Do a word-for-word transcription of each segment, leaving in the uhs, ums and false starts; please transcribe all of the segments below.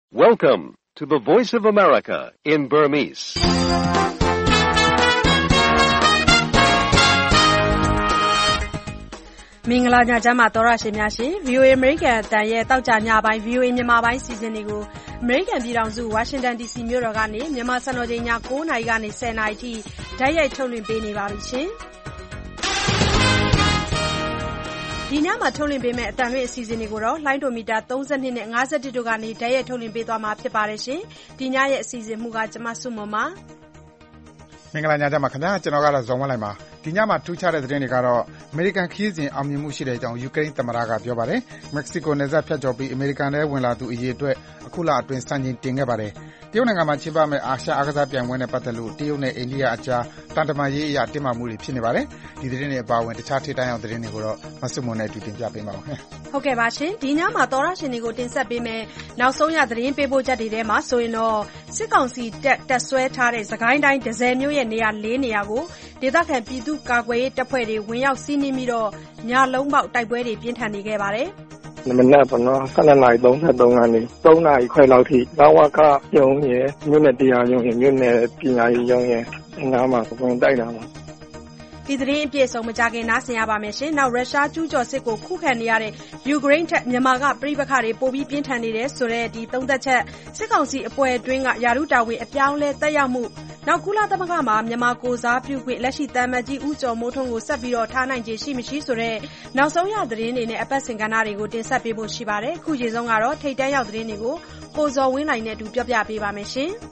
Welcome to the Voice of America in Burmese. ။မင်္ဂလာညချမ်းပါသောရရှင်များရှင် ဗွီအိုအေ American အတန်ရဲ့တောက်ကြညပိုင်း ဗွီအိုအေ မြန်မာပိုင်းစီစဉ်တွေကို American ပြည်ထောင်စု Washington ဒီ စီ မြို့တော်ကနေမြန်မာစံတော်ချိန်ည၉နာရီကနေ၁၀နာရီထိဓာတ်ရိုက်ထုတ်လွှင့်ပေးနေပါပြီရှင်။ဒီညမှာထုတ်လွှင့်ပေးမယ့်အတန်လွှင့်အစီအစဉ်တွေကိုတော့လိုင်းဒိုမီတာ၃၂နဲ့၅၁တို့ကနေဓာတ်ရိုက်ထုတ်လွှင့်ပေးသွားမှာဖြစ်ပါတယ်ရှင်။ဒီညရဲ့အစီအစဉ်မှုကကျမစုမွန်ပါမင်္ဂလာညချမ်းပါခင်ဗျာကျွန်တော်ကတော့ဇော်ဝင်းလိုက်ပါဒီညမှာထူးခြားတဲ့သတင်းတွေကတော့အမေရိကန်ခရီးစဉ်အောင်မြင်မှုရှိတဲ့အကြောင်းယူကရိန်းသမ္မတကပြောပါတယ်မက္ကဆီကိုနယ်စပ်ဖြတ်ကျော်ပြီးအမေရိကန်ထဲဝင်လာသူအရေးအတွက်အခုလအတွင်းစံချိန်တင်ခဲ့ပါတယ်တရုတ်နိုင်ငံမှာကျင်းပမယ့်အာရှအားကစားပြိုင်ပွဲနဲ့ပတ်သက်လို့တရုတ်နဲ့အိန္ဒိယအကြားတန်တမာရေးအရာတင်းမာမှုတွေဖြစ်နေပါတယ်ဒီသတင်းတွေအပါအဝင်တခြားထိတိုင်းအောင်သတင်းတွေကိုတော့မဆုမွန်နဲ့အတူတင်ပြပေးပါမယ်ဟုတ်ကဲ့ပါရှင်ဒီညမှာသောရရှင်တွေကိုတင်ဆက်ပေးမယ်နောက်ဆုံးရသတင်းပေးပို့ချက်တွေထဲမှာဆိုရင်တော့စစ်ကောင်စီတက်တက်ဆွဲထားတဲ့စကိုင်းတိုင်းဒဇယ်မြို့ရဲ့နေရာ၄နေရာကိုဒေသခံပြည်သူ့ကာကွယ်ရေးတပ်ဖွဲ့တွေဝင်ရောက်စီးနင်းပြီးတော့ညလုံးပေါက်တိုက်ပွဲတွေပြင်းထန်နေခဲ့ပါတယ်မနက်ပေါ့နော်၁၂နာရီ၃၃ကနေ၃နာရီခွဲလောက်ထိလောဝကရုံရယ်မြို့နယ်တရားရုံးရယ်မြို့နယ်ပညာရေးရုံးရယ်နားမှာပုံတိုက်တာပါဒီသတင်းအပြည့်အစုံမကြခင်နားဆင်ရပါမယ်ရှင်။နောက်ရုရှားကျူးကျော်စစ်ကိုခုခံနေရတဲ့ယူကရိန်းထက်မြန်မာကပြည်ပခါတွေပိုပြီးပြင်းထန်နေတယ်ဆိုတဲ့ဒီသုံးသက်ချက်စစ်ကောင်စီအပွဲအတွင်းကယာရုတာဝန်အပြောင်းလဲတက်ရောက်မှုနောက်ကုလသမဂ္ဂမှာမြန်မာကိုစားပြုခွင့်လက်ရှိတမ်းမကြီးဦးကျော်မိုးထွန်းကိုဆက်ပြီးတော့ထားနိုင်ခြေရှိမရှိဆိုတဲ့နောက်ဆုံးရသတင်းတွေနဲ့အပတ်စဉ်ကဏ္ဍတွေကိုတင်ဆက်ပေးဖို့ရှိပါတယ်။အခုချိန်ဆုံးကတော့ထိတ်တန့်ရောက်သတင်းတွေကိုကိုဇော်ဝင်းနိုင်နဲ့အတူပြောပြပေးပါမယ်ရှင်။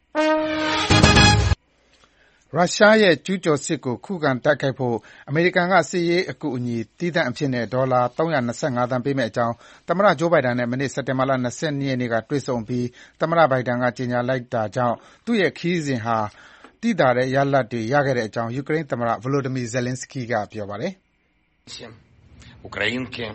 ရုရှားရဲ့ကျူးကျော်စစ်ကိုခုခံတိုက်ခိုက်ဖို့အမေရိကန်ကစစ်ရေးအကူအညီသီးသန့်အဖြစ်နဲ့ဒေါ်လာ၃၂၅သန်းပေးမယ့်အကြောင်းသမ္မတဂျိုးဘိုင်ဒန်နဲ့မနေ့စက်တင်ဘာလ၂၂ရက်နေ့ကတွေ့ဆုံပြီးသမ္မတဘိုင်ဒန်ကကြေညာလိုက်တာကြောင့်သူ့ရဲ့ခရီးစဉ်ဟာသိသာတဲ့ရလဒ်တွေရခဲ့တဲ့အကြောင်းယူကရိန်းသမ္မတ Volodymyr Zelensky ကပြောပါတယ်။ Українки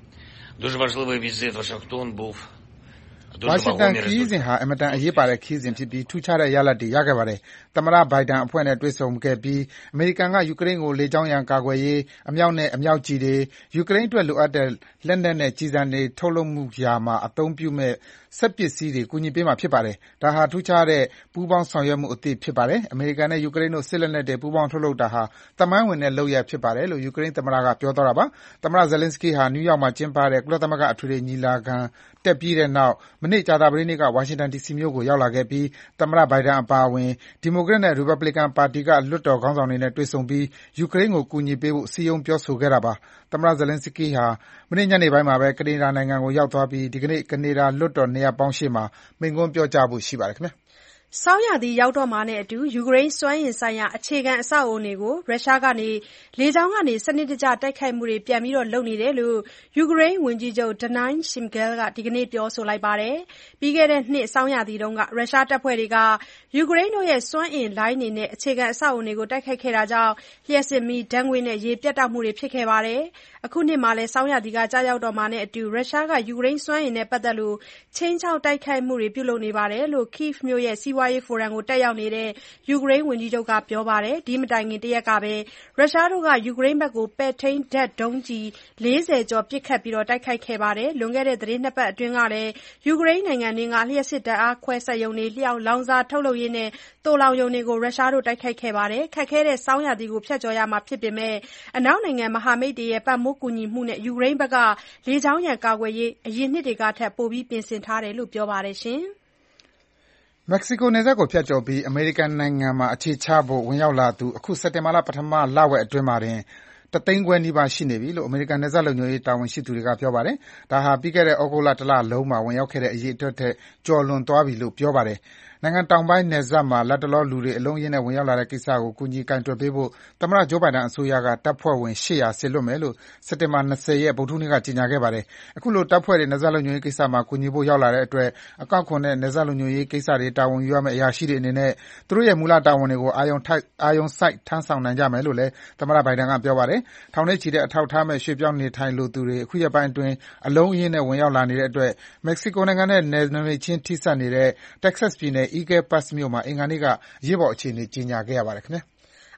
дуже важливий візит Вашингтон був ဝါရှင်တန်ခရီးစဉ်ဟာအင်မတန်အရေးပါတဲ့ခရီးစဉ်ဖြစ်ပြီးထူးခြားတဲ့ရလဒ်တွေရခဲ့ပါတယ်။သမ္မတဘိုင်ဒန်အဖွဲ့နဲ့တွေ့ဆုံခဲ့ပြီးအမေရိကန်ကယူကရိန်းကိုလေကြောင်းရန်ကာကွယ်ရေးအမြောက်နဲ့အမြောက်ကျည်တွေယူကရိန်းအတွက်လိုအပ်တဲ့လက်နက်နဲ့ကျည်ဆံတွေထုတ်လုပ်မှုရာမှာအသုံးပြုမဲ့စက်ပစ္စည်းတွေကူညီပေးမှာဖြစ်ပါတယ်။ဒါဟာထူးခြားတဲ့ပူးပေါင်းဆောင်ရွက်မှုအသစ်ဖြစ်ပါတယ်။အမေရိကန်နဲ့ယူကရိန်းတို့စစ်လက်နက်တွေပူးပေါင်းထုတ်လုပ်တာဟာသမိုင်းဝင်တဲ့လုပ်ရပ်ဖြစ်ပါတယ်လို့ယူကရိန်းသမ္မတကပြောသွားတာပါ။သမ္မတ Zelensky ဟာနယူးယောက်မှာကျင်းပတဲ့ကုလသမဂ္ဂအထွေထွေညီလာခံတက်ပြီးတဲ့နောက်မနေ့ကြာသပတေးနေ့ကဝါရှင်တန်ဒီစီမြို့ကိုရောက်လာခဲ့ပြီးသမ္မတဘိုင်ဒန်အပါအဝင်ဒီမိုကရက်နဲ့ရီပတ်ဘလစ်ကန်ပါတီကလွှတ်တော်ခေါင်းဆောင်တွေနဲ့တွေ့ဆုံပြီးယူကရိန်းကိုကူညီပေးဖို့စည်းရုံးပြောဆိုခဲ့တာပါ။သမ္မတ Zelensky ဟာမနေ့ညနေပိုင်းမှာပဲကနေဒါနိုင်ငံကိုရောက်သွားပြီးဒီကနေ့ကနေဒါလွှတ်တော်နှစ်ရပ်ပေါင်းရှေ့မှာမိန့်ခွန်းပြောကြားဖို့ရှိပါတယ်ခင်ဗျာ။ဆောင်းရာသီရောက်တော့မှာနဲ့အတူယူကရိန်းစွမ်းအင်ဆိုင်ရာအခြေခံအဆောက်အအုံတွေကိုရုရှားကနေလေကြောင်းကနေစနစ်တကျတိုက်ခိုက်မှုတွေပြန်ပြီးလုပ်နေတယ်လို့ယူကရိန်းဝန်ကြီးချုပ် Denys Shmyhal ကဒီကနေ့ပြောဆိုလိုက်ပါတယ်။ပြီးခဲ့တဲ့နှစ်ဆောင်းရာသီတုန်းကရုရှားတပ်ဖွဲ့တွေကယူကရိန်းတို့ရဲ့စွမ်းအင်လိုင်းတွေနဲ့အခြေခံအဆောက်အအုံတွေကိုတိုက်ခိုက်ခဲ့တာကြောင့်လျှပ်စစ်မီးဓာတ်ငွေ့နဲ့ရေပြတ်တောက်မှုတွေဖြစ်ခဲ့ပါတယ်။အခုနှစ်မှာလည်းဆောင်းရာသီကကြာရောက်တော့မှာနဲ့အတူရုရှားကယူကရိန်းစွမ်းအင်နဲ့ပတ်သက်လို့ချင်းချောက်တိုက်ခိုက်မှုတွေပြုလုပ်နေပါတယ်လို့ Kyiv မြို့ရဲ့စီးပွားရေးဖိုရမ်ကိုတက်ရောက်နေတဲ့ယူကရိန်းဝန်ကြီးချုပ်ကပြောပါတယ်။ဒီမတိုင်ခင်တရက်ကပဲရုရှားတို့ကယူကရိန်းဘက်ကိုပဲ့ထိန်းတပ်ဒုံးကျည်၄၀ကျော်ပစ်ခတ်ပြီးတိုက်ခိုက်ခဲ့ပါတယ်။လွန်ခဲ့တဲ့သီတင်းနှစ်ပတ်အတွင်းကလည်းယူကရိန်းနိုင်ငံတွင်းကလျှပ်စစ်ဓာတ်အားခွဲစက်ရုံတွေလျှောက်လောင်စာထုတ်လုပ်ရေးနဲ့သိုလှောင်ရုံတွေကိုရုရှားတို့တိုက်ခိုက်ခဲ့ပါတယ်။ခက်ခဲတဲ့ဆောင်းရာသီကိုဖြတ်ကျော်ရမှာဖြစ်ပေမဲ့အနောက်နိုင်ငံမဟာမိတ်တွေရဲ့ပံ့ပိုးကူညီမှုနဲ့ယူကရိန်းဘက်ကလေကြောင်းရန်ကာကွယ်ရေးအရင်နှစ်တွေကထက်ပိုပြီးပြင်ဆင်ထားတယ်လို့ပြောပါတယ်ရှင်။မက္ကဆီကိုနယ်စပ်ကိုဖြတ်ကျော်ပြီးအမေရိကန်နိုင်ငံမှာအခြေချဖို့ဝင်ရောက်လာသူအခုစက်တင်ဘာလပထမလဝက်အတွင်းမှာတင်တသိန်းခွဲနီးပါးရှိနေပြီလို့အမေရိကန်နယ်စပ်လုံခြုံရေးတာဝန်ရှိသူတွေကပြောပါတယ်။ဒါဟာပြီးခဲ့တဲ့ဩဂုတ်လတလလုံးမှာဝင်ရောက်ခဲ့တဲ့အရေအတွက်ထက်ကျော်လွန်သွားပြီလို့ပြောပါတယ်။နိုင်ငံတောင်ပိုင်းနယ်စပ်မှာလတ်တလောလူတွေအလုံးအရင်းနဲ့ဝင်ရောက်လာတဲ့ကိစ္စကိုကူညီကိုင်တွယ်ပေးဖို့သမ္မတဂျိုးဘိုင်ဒန်အစိုးရကတပ်ဖွဲ့ဝင်၈၀၀စေလွှတ်မယ်လို့စက်တင်ဘာ၂၀ရက်ဗုဒ္ဓဟူးနေ့ကကြေညာခဲ့ပါတယ်။အခုလိုတပ်ဖွဲ့တွေနယ်စပ်လုံခြုံရေးကိစ္စမှာကူညီဖို့ရောက်လာတဲ့အတွက်အကောက်ခွန်နဲ့နယ်စပ်လုံခြုံရေးကိစ္စတွေတာဝန်ယူရမယ့်အရာရှိတွေအနေနဲ့သူတို့ရဲ့မူလတာဝန်တွေကိုအာရုံထိုက်အာရုံစိုက်ထမ်းဆောင်နိုင်ကြမယ်လို့လည်းသမ္မတဘိုင်ဒန်ကပြောပါတယ်။ထောင်နဲ့ချီတဲ့အထောက်ထားမဲ့ရွှေ့ပြောင်းနေထိုင်လိုသူတွေအခုရက်ပိုင်းအတွင်းအလုံးအရင်းနဲ့ဝင်ရောက်လာနေတဲ့အတွက်မက္ကဆီကိုနိုင်ငံနဲ့နယ်နိမိတ်ချင်းထိစပ်နေတဲ့ Texas ပြည်နယ် Eagle Pass မြို့မှာအင်္ဂါနေ့ကအရေးပေါ်အခြေအနေကြေညာခဲ့ရပါတယ်ခင်ဗျာ။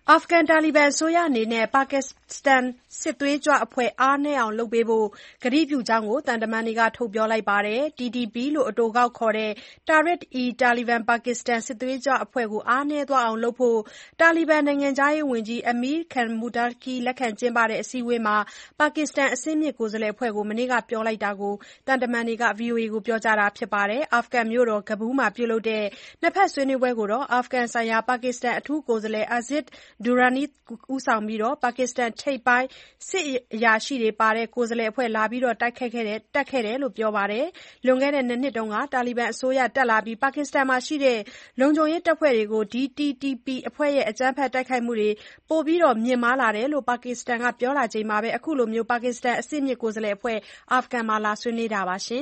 အာဖဂန်တာလီဘန်အစိုးရအနေနဲ့ပါကစ္စတန်စစ်သွေးကြွအဖွဲ့အားနည်းအောင်လုပ်ပေးဖို့ကတိပြုကြောင်းသံတမန်တွေကထုတ်ပြောလိုက်ပါတယ်။ T T P လို့အတိုကောက်ခေါ်တဲ့ Tehrik-e-Taliban Pakistan စစ်သွေးကြွအဖွဲ့ကိုအားနည်းသွားအောင်လုပ်ဖို့တာလီဘန်နိုင်ငံခြားရေးဝန်ကြီး Amir Khan Muttaqi လက်ခံကျင်းပတဲ့အစည်းအဝေးမှာပါကစ္စတန်အဆင့်မြင့်ကိုယ်စားလှယ်အဖွဲ့ကိုမနေ့ကပြောလိုက်တာကိုသံတမန်တွေက ဗွီအိုအေကိုပြောကြားတာပါ။ အာဖဂန်မြို့တော်ကဘူးမှာပြုလုပ်တဲ့နှစ်ဘက်ဆွေးနွေးပွဲကိုအာဖဂန်ဆိုင်ရာပါကစ္စတန်အထူးကိုယ်စားလှယ် Aziz Durrani ဦးဆောင်ပြီးပါကစ္စတန်ထိပ်ပိုင်းစစ်အရာရှိတွေပါတဲ့ကိုယ်စားလှယ်အဖွဲ့လာရောက်တက်ခဲ့တယ်လို့ပြောပါတယ်။ လွန်ခဲ့တဲ့နှစ်နှစ်ကတာလီဘန်အစိုးရတက်လာပြီးပါကစ္စတန်မှာရှိတဲ့လုံခြုံရေးတပ်ဖွဲ့တွေကို T T P အဖွဲ့ရဲ့အကြမ်းဖက်တိုက်ခိုက်မှုတွေပိုမြင့်မားလာတယ်လို့ပါကစ္စတန်ကပြောလာချိန်မှာအခုလိုပါကစ္စတန်အဆင့်မြင့်ကိုယ်စားလှယ်အဖွဲ့အာဖဂန်မှာလာဆွေးနွေးတာပါ။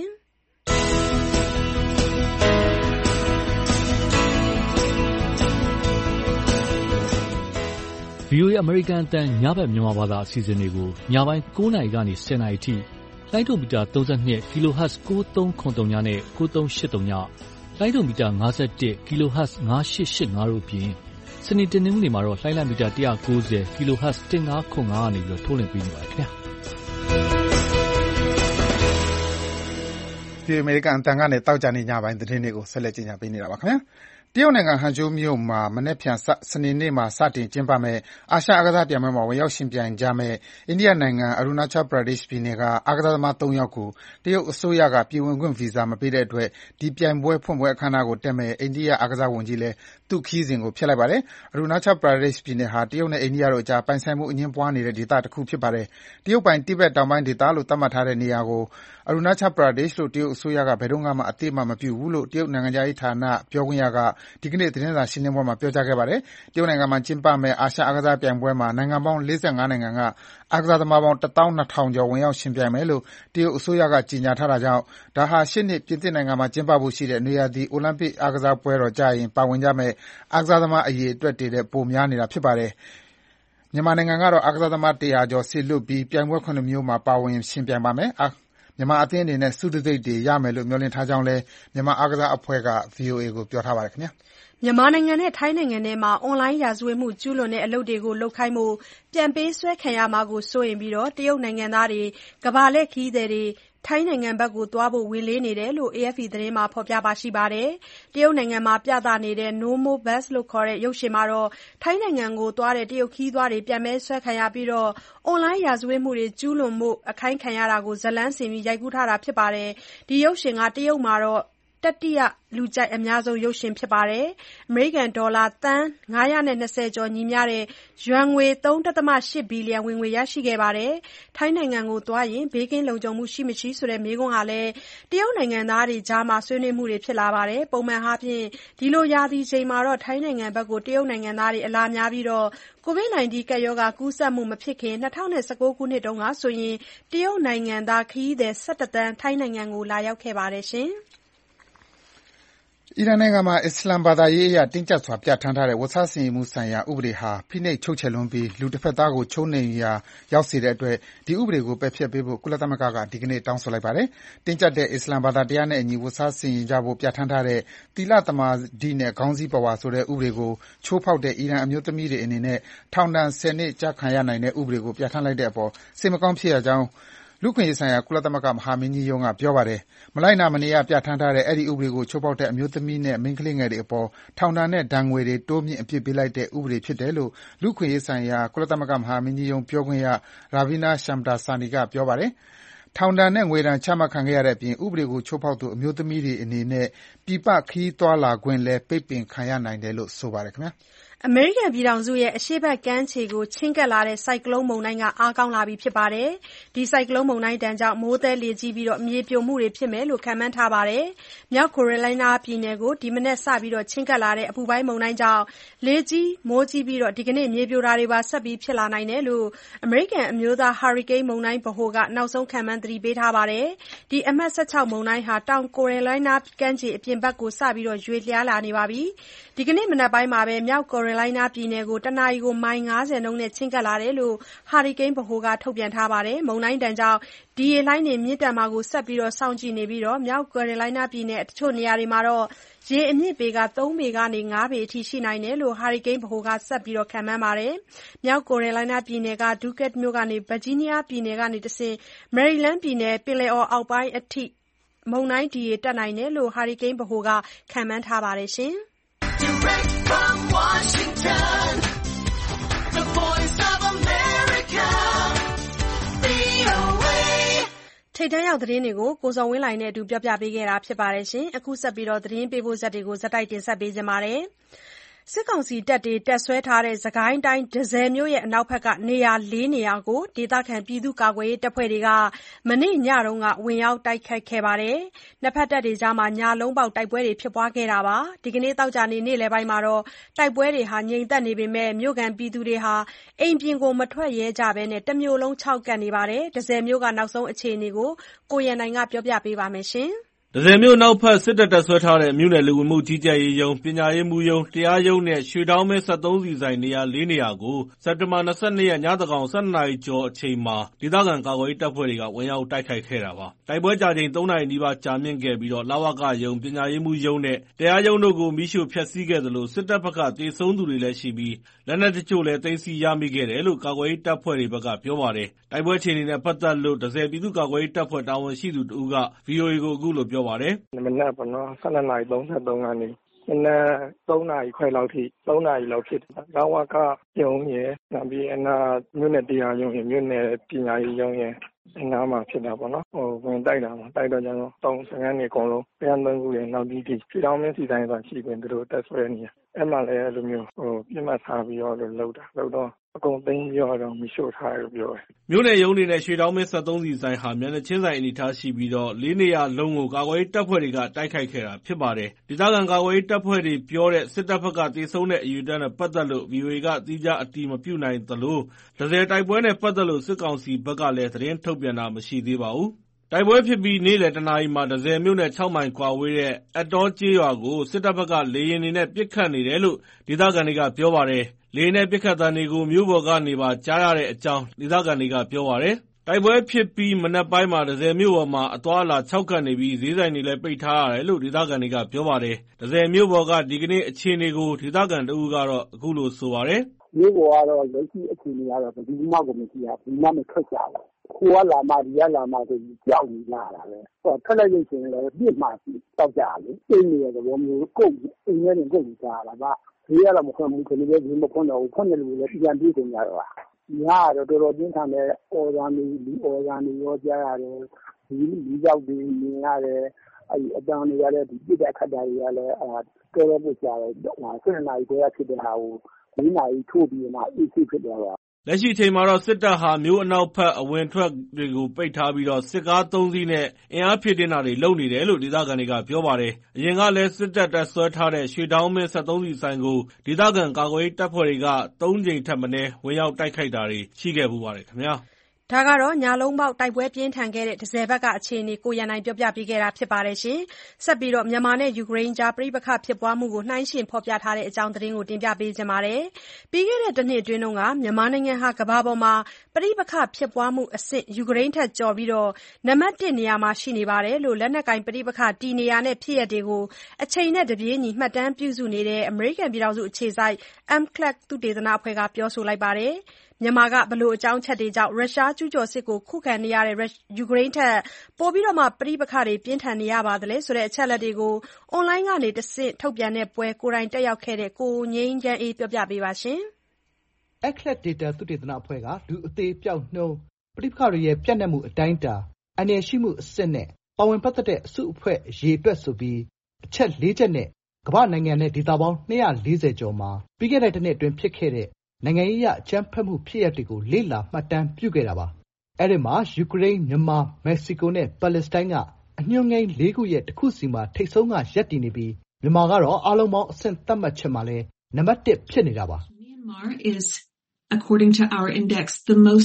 V O A အမေရိကန်အသံညဘက်မြန်မာဘာသာအစီအစဉ်တွေကိုညပိုင်း၉နာရီကနေ၁၀နာရီအထိလိုင်းဒိုမီတာ၃၂ kHz ၉သုံးခုနှစ်နဲ့၉သုံးရှစ်သုံးညလိုင်းဒိုမီတာ၅၁ kHz ၅ရှစ်ရှစ်၅တို့အပြင်စနေတနင်္ဂနွေမှာတော့လိုင်းလံမီတာ၁၉၀ kHz ၁၅ခု၅ကနေပြီးထုတ်လွှင့်ပေးနေပါတယ်ခင်ဗျာ။ဒီအမေရိကန်အသံကနေတောက်ကြနေညပိုင်းသတင်းတွေကိုဆက်လက်ကြီးညာပေးနေတာပါခင်ဗျာ။တရုတ်နိုင်ငံဟန်ကျိုးမြို့မှာမနက်ဖြန်စနေနေ့မှာစတင်ကျင်းပမယ့်အာရှအားကစားပြိုင်ပွဲမှာဝင်ရောက်ယှဉ်ပြိုင်ကြမယ့်အိန္ဒိယနိုင်ငံ Arunachal Pradesh ပြည်နယ်ကအားကစားသမားသုံးယောက်ကိုတရုတ်အစိုးရကပြည်ဝင်ခွင့်ဗီဇာမပေးတဲ့အတွက်ဒီပြိုင်ပွဲဖွင့်ပွဲအခမ်းအနားကိုတက်မယ့်အိန္ဒိယအားကစားဝန်ကြီးလည်းသူ့ခရီးစဉ်ကိုဖျက်လိုက်ပါတယ်။ Arunachal Pradesh ပြည်နယ်ဟာတရုတ်နဲ့အိန္ဒိယတို့အကြားပိုင်ဆိုင်မှုအငြင်းပွားနေတဲ့ဒေသတခုဖြစ်ပါတယ်။တရုတ်ပိုင်တိဘက်တောင်ပိုင်းဒေသလို့သတ်မှတ်ထားတဲ့နေရာကို Arunachal Pradesh လို့တရုတ်အစိုးရကဘယ်တုန်းကမှအသိအမှတ်မပြုဘူးလို့တရုတ်နိုင်ငံခြားရေးဌာနပြောခွင့်ရကဒီကနေ့သတင်းစာရှင်းလင်းပွဲမှာပြောကြားခဲ့ပါတယ်။တရုတ်နိုင်ငံမှာကျင်းပမယ့်အာရှအားကစားပြိုင်ပွဲမှာနိုင်ငံပေါင်း၄၅နိုင်ငံကအားကစားသမားပေါင်းတစ်သောင်းနှစ်ထောင်ကျော်ဝင်ရောက်ယှဉ်ပြိုင်မယ်လို့တရုတ်အစိုးရကကြေညာထားတာကြောင့်ဒါဟာရှေ့နှစ်ပြင်သစ်နိုင်ငံမှာကျင်းပဖို့ရှိတဲ့နွေရာသီအိုလံပစ်အားကစားပွဲတော်ကျရင်ပါဝင်ကြမယ့်အားကစားသမားအရေအတွက်တွေထက်ပိုများနေတာဖြစ်ပါတယ်။မြန်မာနိုင်ငံကတော့အားကစားသမားတစ်ရာကျော်စေလွှတ်ပြီးပြိုင်ပွဲခုနစ်မျိုးမှာပါဝင်ယှဉ်ပြိုင်ပါမယ်။မြန်မာအသင်းအနေနဲ့ဆုတံဆိပ်တွေရမယ်လို့မျှော်လင့်ထားကြောင်းလည်းမြန်မာအားကစားအဖွဲ့က ဗွီအိုအေကိုပြောထားပါတယ်ခင်ဗျာ။မြန်မာနိုင်ငံနဲ့ထိုင်းနိုင်ငံထဲမှာအွန်လိုင်းရာဇဝတ်မှုကျူးလွန်တဲ့အလုပ်တွေကိုလုပ်ခိုင်းဖို့ပြန်ပေးဆွဲခံရမှာကိုစိုးရိမ်ပြီးတရုတ်နိုင်ငံသားတွေကမ္ဘာလှည့်ခရီးသည်တွေထိုင်းနိုင်ငံဘက်သွားဖို့ဝန်လေးနေတယ်လို့ A F P သတင်းမှာဖော်ပြပါတယ်။တရုတ်နိုင်ငံမှာပြသနေတဲ့ No More Bus လို့ခေါ်တဲ့ရုပ်ရှင်မှာထိုင်းနိုင်ငံကိုသွားတဲ့တရုတ်ခရီးသွားတွေပြန်ပေးဆွဲခံရပြီးအွန်လိုင်းရာဇဝတ်မှုတွေကျူးလွန်ဖို့အခိုင်းခံရတာကိုဇာတ်လမ်းဆင်ရိုက်ကူးထားတာဖြစ်ပါတယ်။ဒီရုပ်ရှင်ကတရုတ်မှာတတိယလူကြိုက်အများဆုံးရုပ်ရှင်ဖြစ်ပါတယ်။အမေရိကန်ဒေါ်လာသန်း၅၂၀ကျော်ညီမျှတဲ့ယွမ်ငွေ ၃.၈ ဘီလီယံဝင်ငွေရရှိခဲ့ပါတယ်။ထိုင်းနိုင်ငံကိုသွားရင်ဘေးကင်းလုံခြုံမှုရှိမရှိဆိုတဲ့မေးခွန်းဟာလည်းတရုတ်နိုင်ငံသားတွေကြားဆွေးနွေးမှုတွေဖြစ်လာပါတယ်။ပုံမှန်အားဖြင့်ဒီလိုရာသီချိန်မှာထိုင်းနိုင်ငံဘက်ကိုတရုတ်နိုင်ငံသားတွေအလာများပြီးကိုဗစ် ၁၉ ကပ်ရောဂါကူးစက်မှုမဖြစ်ခင်၂၀၁၉ခုနှစ်တုန်းကဆိုရင်တရုတ်နိုင်ငံသားခရီးသည်၁၁သန်းထိုင်းနိုင်ငံကိုလာရောက်ခဲ့ပါတယ်။အီရန်နိုင်ငံမှာအစ္စလာမ်ဘာသာရေးအရတင်းကျပ်စွာပြဌာန်းထားတဲ့ဝတ်စားဆင်ရေးမှုဆိုင်ရာဥပဒေဟာဖိနှိပ်ချုပ်ချယ်လွန်းပြီးလူတဘက်သားကိုချိုးနှိမ်ရာရောက်စေတဲ့အတွက်ဒီဥပဒေကိုပယ်ဖျက်ပေးဖို့ကုလသမဂ္ဂကဒီကနေ့တောင်းဆိုလိုက်ပါတယ်။တင်းကျပ်တဲ့အစ္စလာမ်ဘာသာတရားနဲ့အညီဝတ်စားဆင်ယင်ကြဖို့ပြဌာန်းထားတဲ့သီလသမာဓိနဲ့ခေါင်းစည်းပဝါဆိုတဲ့ဥပဒေကိုချိုးဖောက်တဲ့အီရန်အမျိုးသမီးတွေအနေနဲ့ထောင်ဒဏ်ဆယ်နှစ်ကျခံရနိုင်တဲ့ဥပဒေကိုပြဌာန်းလိုက်တဲ့အပေါ်စိတ်မကောင်းဖြစ်ရကြောင်းလူ့အခွင့်အရေးဆိုင်ရာကုလသမဂ္ဂမဟာမင်းကြီးရုံးကပြောပါတယ်။မလိုက်နာမနေရပြဌာန်းထားတဲ့အဲဒီဥပဒေကိုချိုးဖောက်တဲ့အမျိုးသမီးနဲ့မိန်းကလေးငယ်တွေအပေါ်ထောင်ဒဏ်နဲ့ဒဏ်ငွေတွေတိုးမြှင့်အပြစ်ပေးလိုက်တဲ့ဥပဒေဖြစ်တယ်လို့လူ့အခွင့်အရေးဆိုင်ရာကုလသမဂ္ဂမဟာမင်းကြီးရုံးပြောခွင့်ရ Ravina Shamdasani ကပြောပါတယ်။ထောင်ဒဏ်နဲ့ငွေဒဏ်ချမှတ်ခံခဲ့ရတဲ့အပြင်ဥပဒေကိုချိုးဖောက်သူအမျိုးသမီးတွေအနေနဲ့ပြည်ပခရီးသွားလာခွင့်လည်းပိတ်ပင်ခံရနိုင်တယ်လို့ဆိုပါတယ်ခင်ဗျာ။အမေရိကန်ပြည်ထောင်စုရဲ့အရှေ့ဘက်ကမ်းခြေကိုချဉ်းကပ်လာတဲ့ဆိုင်ကလုန်းမုန်တိုင်းအားကောင်းလာပြီဖြစ်ပါတယ်။ဒီဆိုင်ကလုန်းမုန်တိုင်းဒဏ်ကြောင့်မိုးသည်းလေကြီးပြီးမြေပြိုမှုတွေဖြစ်မယ်လို့ခန့်မှန်းထားပါတယ်။မြောက်ကယ်ရိုလိုင်းနားပြည်နယ်ကိုဒီမနက်စပြီးချဉ်းကပ်လာတဲ့အပူပိုင်းမုန်တိုင်းကြောင့်လေကြီးမိုးကြီးပြီးဒီကနေ့မြေပြိုတာတွေပါဆက်ပြီးဖြစ်လာနိုင်တယ်လို့အမေရိကန်အမျိုးသားဟာရီကိန်းမုန်တိုင်းဗဟိုကနောက်ဆုံးခန့်မှန်းသတိပေးထားပါတယ်။ဒီအမှတ်၁၆မုန်တိုင်းဟာတောင်ကယ်ရိုလိုင်းနားကမ်းခြေအပြင်ဘက်ကိုစပြီးရွေ့လျားလာနေပါပြီ။ဒီကနေ့မနက်ပိုင်းမှာပဲမြောက်ကယ်ရိုရိုလိုင်းနားပြည်နယ်ကိုတနာရီကိုမိုင်ငါးဆယ်နှုန်းနဲ့ချဉ်းကပ်လာတယ်လို့ဟာရီကိန်းဗဟိုကထုတ်ပြန်ထားပါတယ်။မုန်တိုင်းဒဏ်ကြောင့်ဒီရေလှိုင်းတွေမြင့်တက်မှာကိုဆက်ပြီးစောင့်ကြည့်နေပြီးမြောက်ကယ်ရိုလိုင်းနားပြည်နယ်တချို့နေရာတွေမှာရေအမြင့်ပေသုံးပေကနေငါးပေအထိရှိနိုင်တယ်လို့ဟာရီကိန်းဗဟိုကဆက်ပြီးခန့်မှန်းပါတယ်။မြောက်ကယ်ရိုလိုင်းနားပြည်နယ်ကဒူကက်မြို့ကနေဗာဂျီးနီးယားပြည်နယ်ကနေတဆင့်မယ်ရီလန်းပြည်နယ်ပင်လယ်အော်အောက်ပိုင်းအထိမုန်တိုင်းဒီရေတက်နိုင်တယ်လို့ဟာရီကိန်းဗဟိုကခန့်မှန်းထားပါတယ်။ Direct from Washington, the voice of America, V O A ထိပ်တန်းရောက်သတင်းတွေကိုကိုဇော်ဝင်းလှိုင်နဲ့အတူပြောပြပေးခဲ့တာဖြစ်ပါတယ်။အခုဆက်ပြီးသတင်းပေးပို့ချက်တွေကိုဇက်တိုက်တင်ဆက်ပေးကြပါမယ်။စစ်ကောင်စီတပ်တွေတပ်စွဲထားတဲ့စစ်ကိုင်းတိုင်းတန့်ဆည်မြို့အနောက်ဘက်ကနေရာလေးနေရာကိုဒေသခံပြည်သူ့ကာကွယ်ရေးတပ်ဖွဲ့တွေကမနေ့ညတုန်းကဝင်ရောက်တိုက်ခိုက်ခဲ့ပါတယ်။နှစ်ဘက်တပ်တွေကြားညလုံးပေါက်တိုက်ပွဲတွေဖြစ်ပွားခဲ့တာပါ။ဒီကနေ့သောကြာနေ့နေ့လယ်ပိုင်းမှာတိုက်ပွဲတွေငြိမ်သက်နေပေမဲ့မြို့ခံပြည်သူတွေအိမ်ပြင်ကိုမထွက်ရဲကြဘဲတမြို့လုံးခြောက်ကပ်နေပါတယ်။တန့်ဆည်မြို့နောက်ဆုံးအခြေအနေကိုကိုရန်နိုင်ကပြောပြပေးပါမယ်။တန့်ဆည်မြို့နောက်ဘက်စစ်တပ်တပ်စွဲထားတဲ့မြို့နယ်လူဝင်မှုကြီးကြပ်ရေးရုံး၊ပညာရေးမှူးရုံး၊တရားရုံးနဲ့ရွှေတောင်းမင်းစက်သုံးဆီဆိုင်နေရာလေးနေရာကိုစက်တင်ဘာ ၂၂ ရက် ညသန်းခေါင် ၁၂ နာရီကျော်အချိန်မှာဒေသခံကာကွယ်ရေးတပ်ဖွဲ့တွေကဝင်ရောက်တိုက်ခိုက်ခဲ့တာပါ။တိုက်ပွဲကြာချိန်သုံးနာရီနီးပါးကြာမြင့်ခဲ့ပြီး လဝကရုံး၊ပညာရေးမှူးရုံးနဲ့တရားရုံးတို့ကိုမီးရှို့ဖျက်ဆီးခဲ့သလိုစစ်တပ်ဘက်ကသေဆုံးသူတွေလည်းရှိပြီးလက်နက်တချို့လည်းသိမ်းဆည်းရမိခဲ့တယ်လို့ကာကွယ်ရေးတပ်ဖွဲ့တွေဘက်ကပြောပါတယ်။တိုက်ပွဲအခြေအနေနဲ့ပတ်သက်လို့တန့်ဆည်ပြည်သူ့ကာကွယ်ရေးတပ်ဖွဲ့တာဝန်ရှိသူတဦးက ဗွီအိုအေကိုအခုလိုပြောပါတယ်။မနက်ပေါ့နော်၁၂နာရီသုံးဆယ့်သုံးကနေမနက်သုံးနာရီခွဲလောက်ထိသုံးနာရီလောက်ဖြစ်တယ်။လဝကရုံးရယ်နောက်ပြီးအနာမြို့နယ်တရားရုံးရယ်မြို့နယ်ပညာရေးရုံးရယ်အနားမှာဖြစ်တာပေါ့နော်ဟိုဝင်တိုက်တာမှာတိုက်တော့ကျွန်တော်တောင်စကန်နေအကုန်လုံးပြန်သုံးခုရယ်နောက်ဒီဒီဖြေတောင်းမင်းစီတိုင်းဆိုတာရှိပင်သူတို့တက်ဆွဲနေရအဲ့မှာလည်းအဲ့လိုမျိုးဟိုပြစ်မှတ်ထားပြီးတော့လောက်တာလောက်တော့အကုန်သိမ်းပြီးတော့မီးရှို့ထားရလို့ပြောတယ်။မြို့နယ်ရုံးတွေနဲ့ရွှေတောင်းမင်းစက်သုံးဆီဆိုင်ဟာမျက်နှာချင်းဆိုင်အနေထားရှိပြီးတော့လေးနေရာလုံးကိုကာကွယ်ရေးတပ်ဖွဲ့တွေကတိုက်ခိုက်ခဲ့တာဖြစ်ပါတယ်။ဒေသခံကာကွယ်ရေးတပ်ဖွဲ့တွေပြောတဲ့စစ်တပ်ဘက်ကသေဆုံးတဲ့အရေအတွက်နဲ့ပတ်သက်လို့ ဗွီအိုအေကသီးခြားအတည်မပြုနိုင်သလိုတန့်ဆည်တိုက်ပွဲနဲ့ပတ်သက်လို့စစ်ကောင်စီဘက်ကလည်းသတင်းထုတ်ပြန်တာမရှိသေးပါဘူး။တိုက်ပွဲဖြစ်ပြီးနေ့လယ်တနာရီမှာတန့်ဆည်မြို့နဲ့၆မိုင်ကွာဝေးတဲ့အက်တောကျေးရွာကိုစစ်တပ်ဘက်ကလေယာဉ်တွေနဲ့ပစ်ခတ်နေတယ်လို့ဒေသခံတွေကပြောပါတယ်။လေယာဉ်နဲ့ပစ်ခတ်သံတွေကိုမြို့ပေါ်ကနေပါကြားရတဲ့အကြောင်းဒေသခံတွေကပြောပါတယ်။တိုက်ပွဲဖြစ်ပြီးမနက်ပိုင်းမှာတန့်ဆည်မြို့ပေါ်မှာအသွားအလာခြောက်ကပ်နေပြီးဈေးဆိုင်တွေလည်းပိတ်ထားရတယ်လို့ဒေသခံတွေကပြောပါတယ်။တန့်ဆည်မြို့ပေါ်ကဒီကနေ့အခြေအနေကိုဒေသခံတဦးကတော့အခုလိုဆိုပါတယ်။မြို့ပေါ်ကတော့လက်ရှိအခြေအနေကတော့ဘယ်သူမှကိုမရှိရဘူး။ဘာမှမထွက်ကြဘူး။ကိုကလာမှဒီကလာမှဆိုပြီးကြောက်နေလာတာပဲ။ဟောထွက်လိုက်လို့ရှိရင်လည်းပြစ်မှတောက်ကြလေ။အိမ်နေရတဲ့ဘောမျိုးကုတ်အိမ်ထဲကိုကုတ်ကြတာပါ။ဈေးကတော့မခွင့်ဘူးခဏလေးဈေးမခွင့်တော့ဘူးခွင့်တယ်လို့လည်းပြန်ပြေးကုန်ကြတော့။ညာတော့တော်တော်ပြင်းထန်တဲ့အော်ဂန်တွေဒီအော်ဂန်တွေရောကြားရတယ်ဒီဒီကြောက်တွေမြင်ရတယ်အဲ့အတန်းတွေရတဲ့ဒီပြစ်တဲ့ခတ်တာတွေကလည်းအာတော်တော်ပုတ်ကြတယ်ဟိုဆယ်နာရီခွဲဖြစ်တဲ့ဟာကိုလေးနာရီထိုးပြီးမှအေးဆေးဖြစ်သွားတာလက်ရှိအချိန်မှာတော့စစ်တပ်ဟာမြို့အနောက်ဘက်အဝင်ထွက်တွေကိုပိတ်ထားပြီးတော့စစ်ကားသုံးစီးနဲ့အင်အားဖြည့်တင်းတာတွေလုပ်နေတယ်လို့ဒေသခံတွေကပြောပါတယ်။အရင်ကလည်းစစ်တပ်တပ်ဆွဲထားတဲ့ရွှေတောင်းမင်းစက်သုံးဆီဆိုင်ကိုဒေသခံကာကွယ်ရေးတပ်ဖွဲ့တွေကသုံးကြိမ်ထက်မနည်းဝင်ရောက်တိုက်ခိုက်တာတွေရှိခဲ့ဖူးပါတယ်ခင်ဗျာ။ဒါကတော့ညလုံးပေါက်တိုက်ပွဲပြင်းထန်ခဲ့တဲ့တန့်ဆည်ဘက်ကအခြေအနေကိုရန်နိုင်ပြောပြပေးခဲ့တာဖြစ်ပါတယ်။ဆက်ပြီးတော့မြန်မာနဲ့ယူကရိန်းကြားပဋိပက္ခဖြစ်ပွားမှုကိုနှိုင်းယှဉ်ဖော်ပြထားတဲ့အကြောင်းသတင်းကိုတင်ပြပေးချင်ပါတယ်။ပြီးခဲ့တဲ့တစ်နှစ်အတွင်းကမြန်မာနိုင်ငံဟာကမ္ဘာပေါ်မှာပဋိပက္ခဖြစ်ပွားမှုအဆင့်ယူကရိန်းထက်ကျော်ပြီးနံပါတ်တစ်နေရာမှာရှိနေတယ်လို့လက်နက်ကိုင်ပဋိပက္ခတည်နေရာနဲ့ဖြစ်ရပ်တွေကိုအချိန်နဲ့တပြေးညီမှတ်တမ်းပြုစုနေတဲ့အမေရိကန်ပြည်ထောင်စုအခြေစိုက် အမ် စီ အေ လ် သုတေသနအဖွဲ့ကပြောဆိုလိုက်ပါတယ်။မြန်မာကဘလို့အကြောင်းချက်တွေကြောင့်ရုရှားကျူးကျော်စစ်ကိုခုခံနေရတဲ့ယူကရိန်းထက်ပိုပြီးပဋိပက္ခတွေပြင်းထန်နေရပါသလဲဆိုတဲ့အချက်အလက်တွေကိုအွန်လိုင်းကနေတဆင့်ထုတ်ပြန်တဲ့ပွဲကိုယ်တိုင်တက်ရောက်ခဲ့တဲ့ကိုငြိမ်းချမ်းအေးပြောပြပေးပါရှင်။ အက်ခလက်ဒေတာသုတေသနအဖွဲ့ကလူအသေးပြောက်နှုန်းပဋိပက္ခတွေရဲ့ပြန့်နှံ့မှုအတိုင်းအတာအန္တရာယ်ရှိမှုအဆင့်နဲ့ပါဝင်ပတ်သက်တဲ့အစုအဖွဲ့အရေးအတွက်ဆိုပြီးအချက်လေးချက်နဲ့ကမ္ဘာနိုင်ငံနဲ့ဒေသပေါင်း၂၄၀ကျော်မှာပြီးခဲ့တဲ့တစ်နှစ်အတွင်းဖြစ်ခဲ့တဲ့နိုင်ငံရေးအရအကြမ်းဖက်မှုဖြစ်ရပ်တွေကိုလေ့လာမှတ်တမ်းပြုခဲ့တာပါ။အဲဒီမှာယူကရိန်း၊မြန်မာ၊မက္ကဆီကိုနဲ့ပါလက်စတိုင်းကအညွှန်းကိန်းလေးခုရဲ့တစ်ခုစီမှာထိပ်ဆုံးကရပ်တည်နေပြီးမြန်မာကတော့အားလုံးပေါင်းအဆင့်သတ်မှတ်ချက်မှာလည်းနံပါတ်တစ်ဖြစ်နေတာပါ။ Myanmar is according to our index the most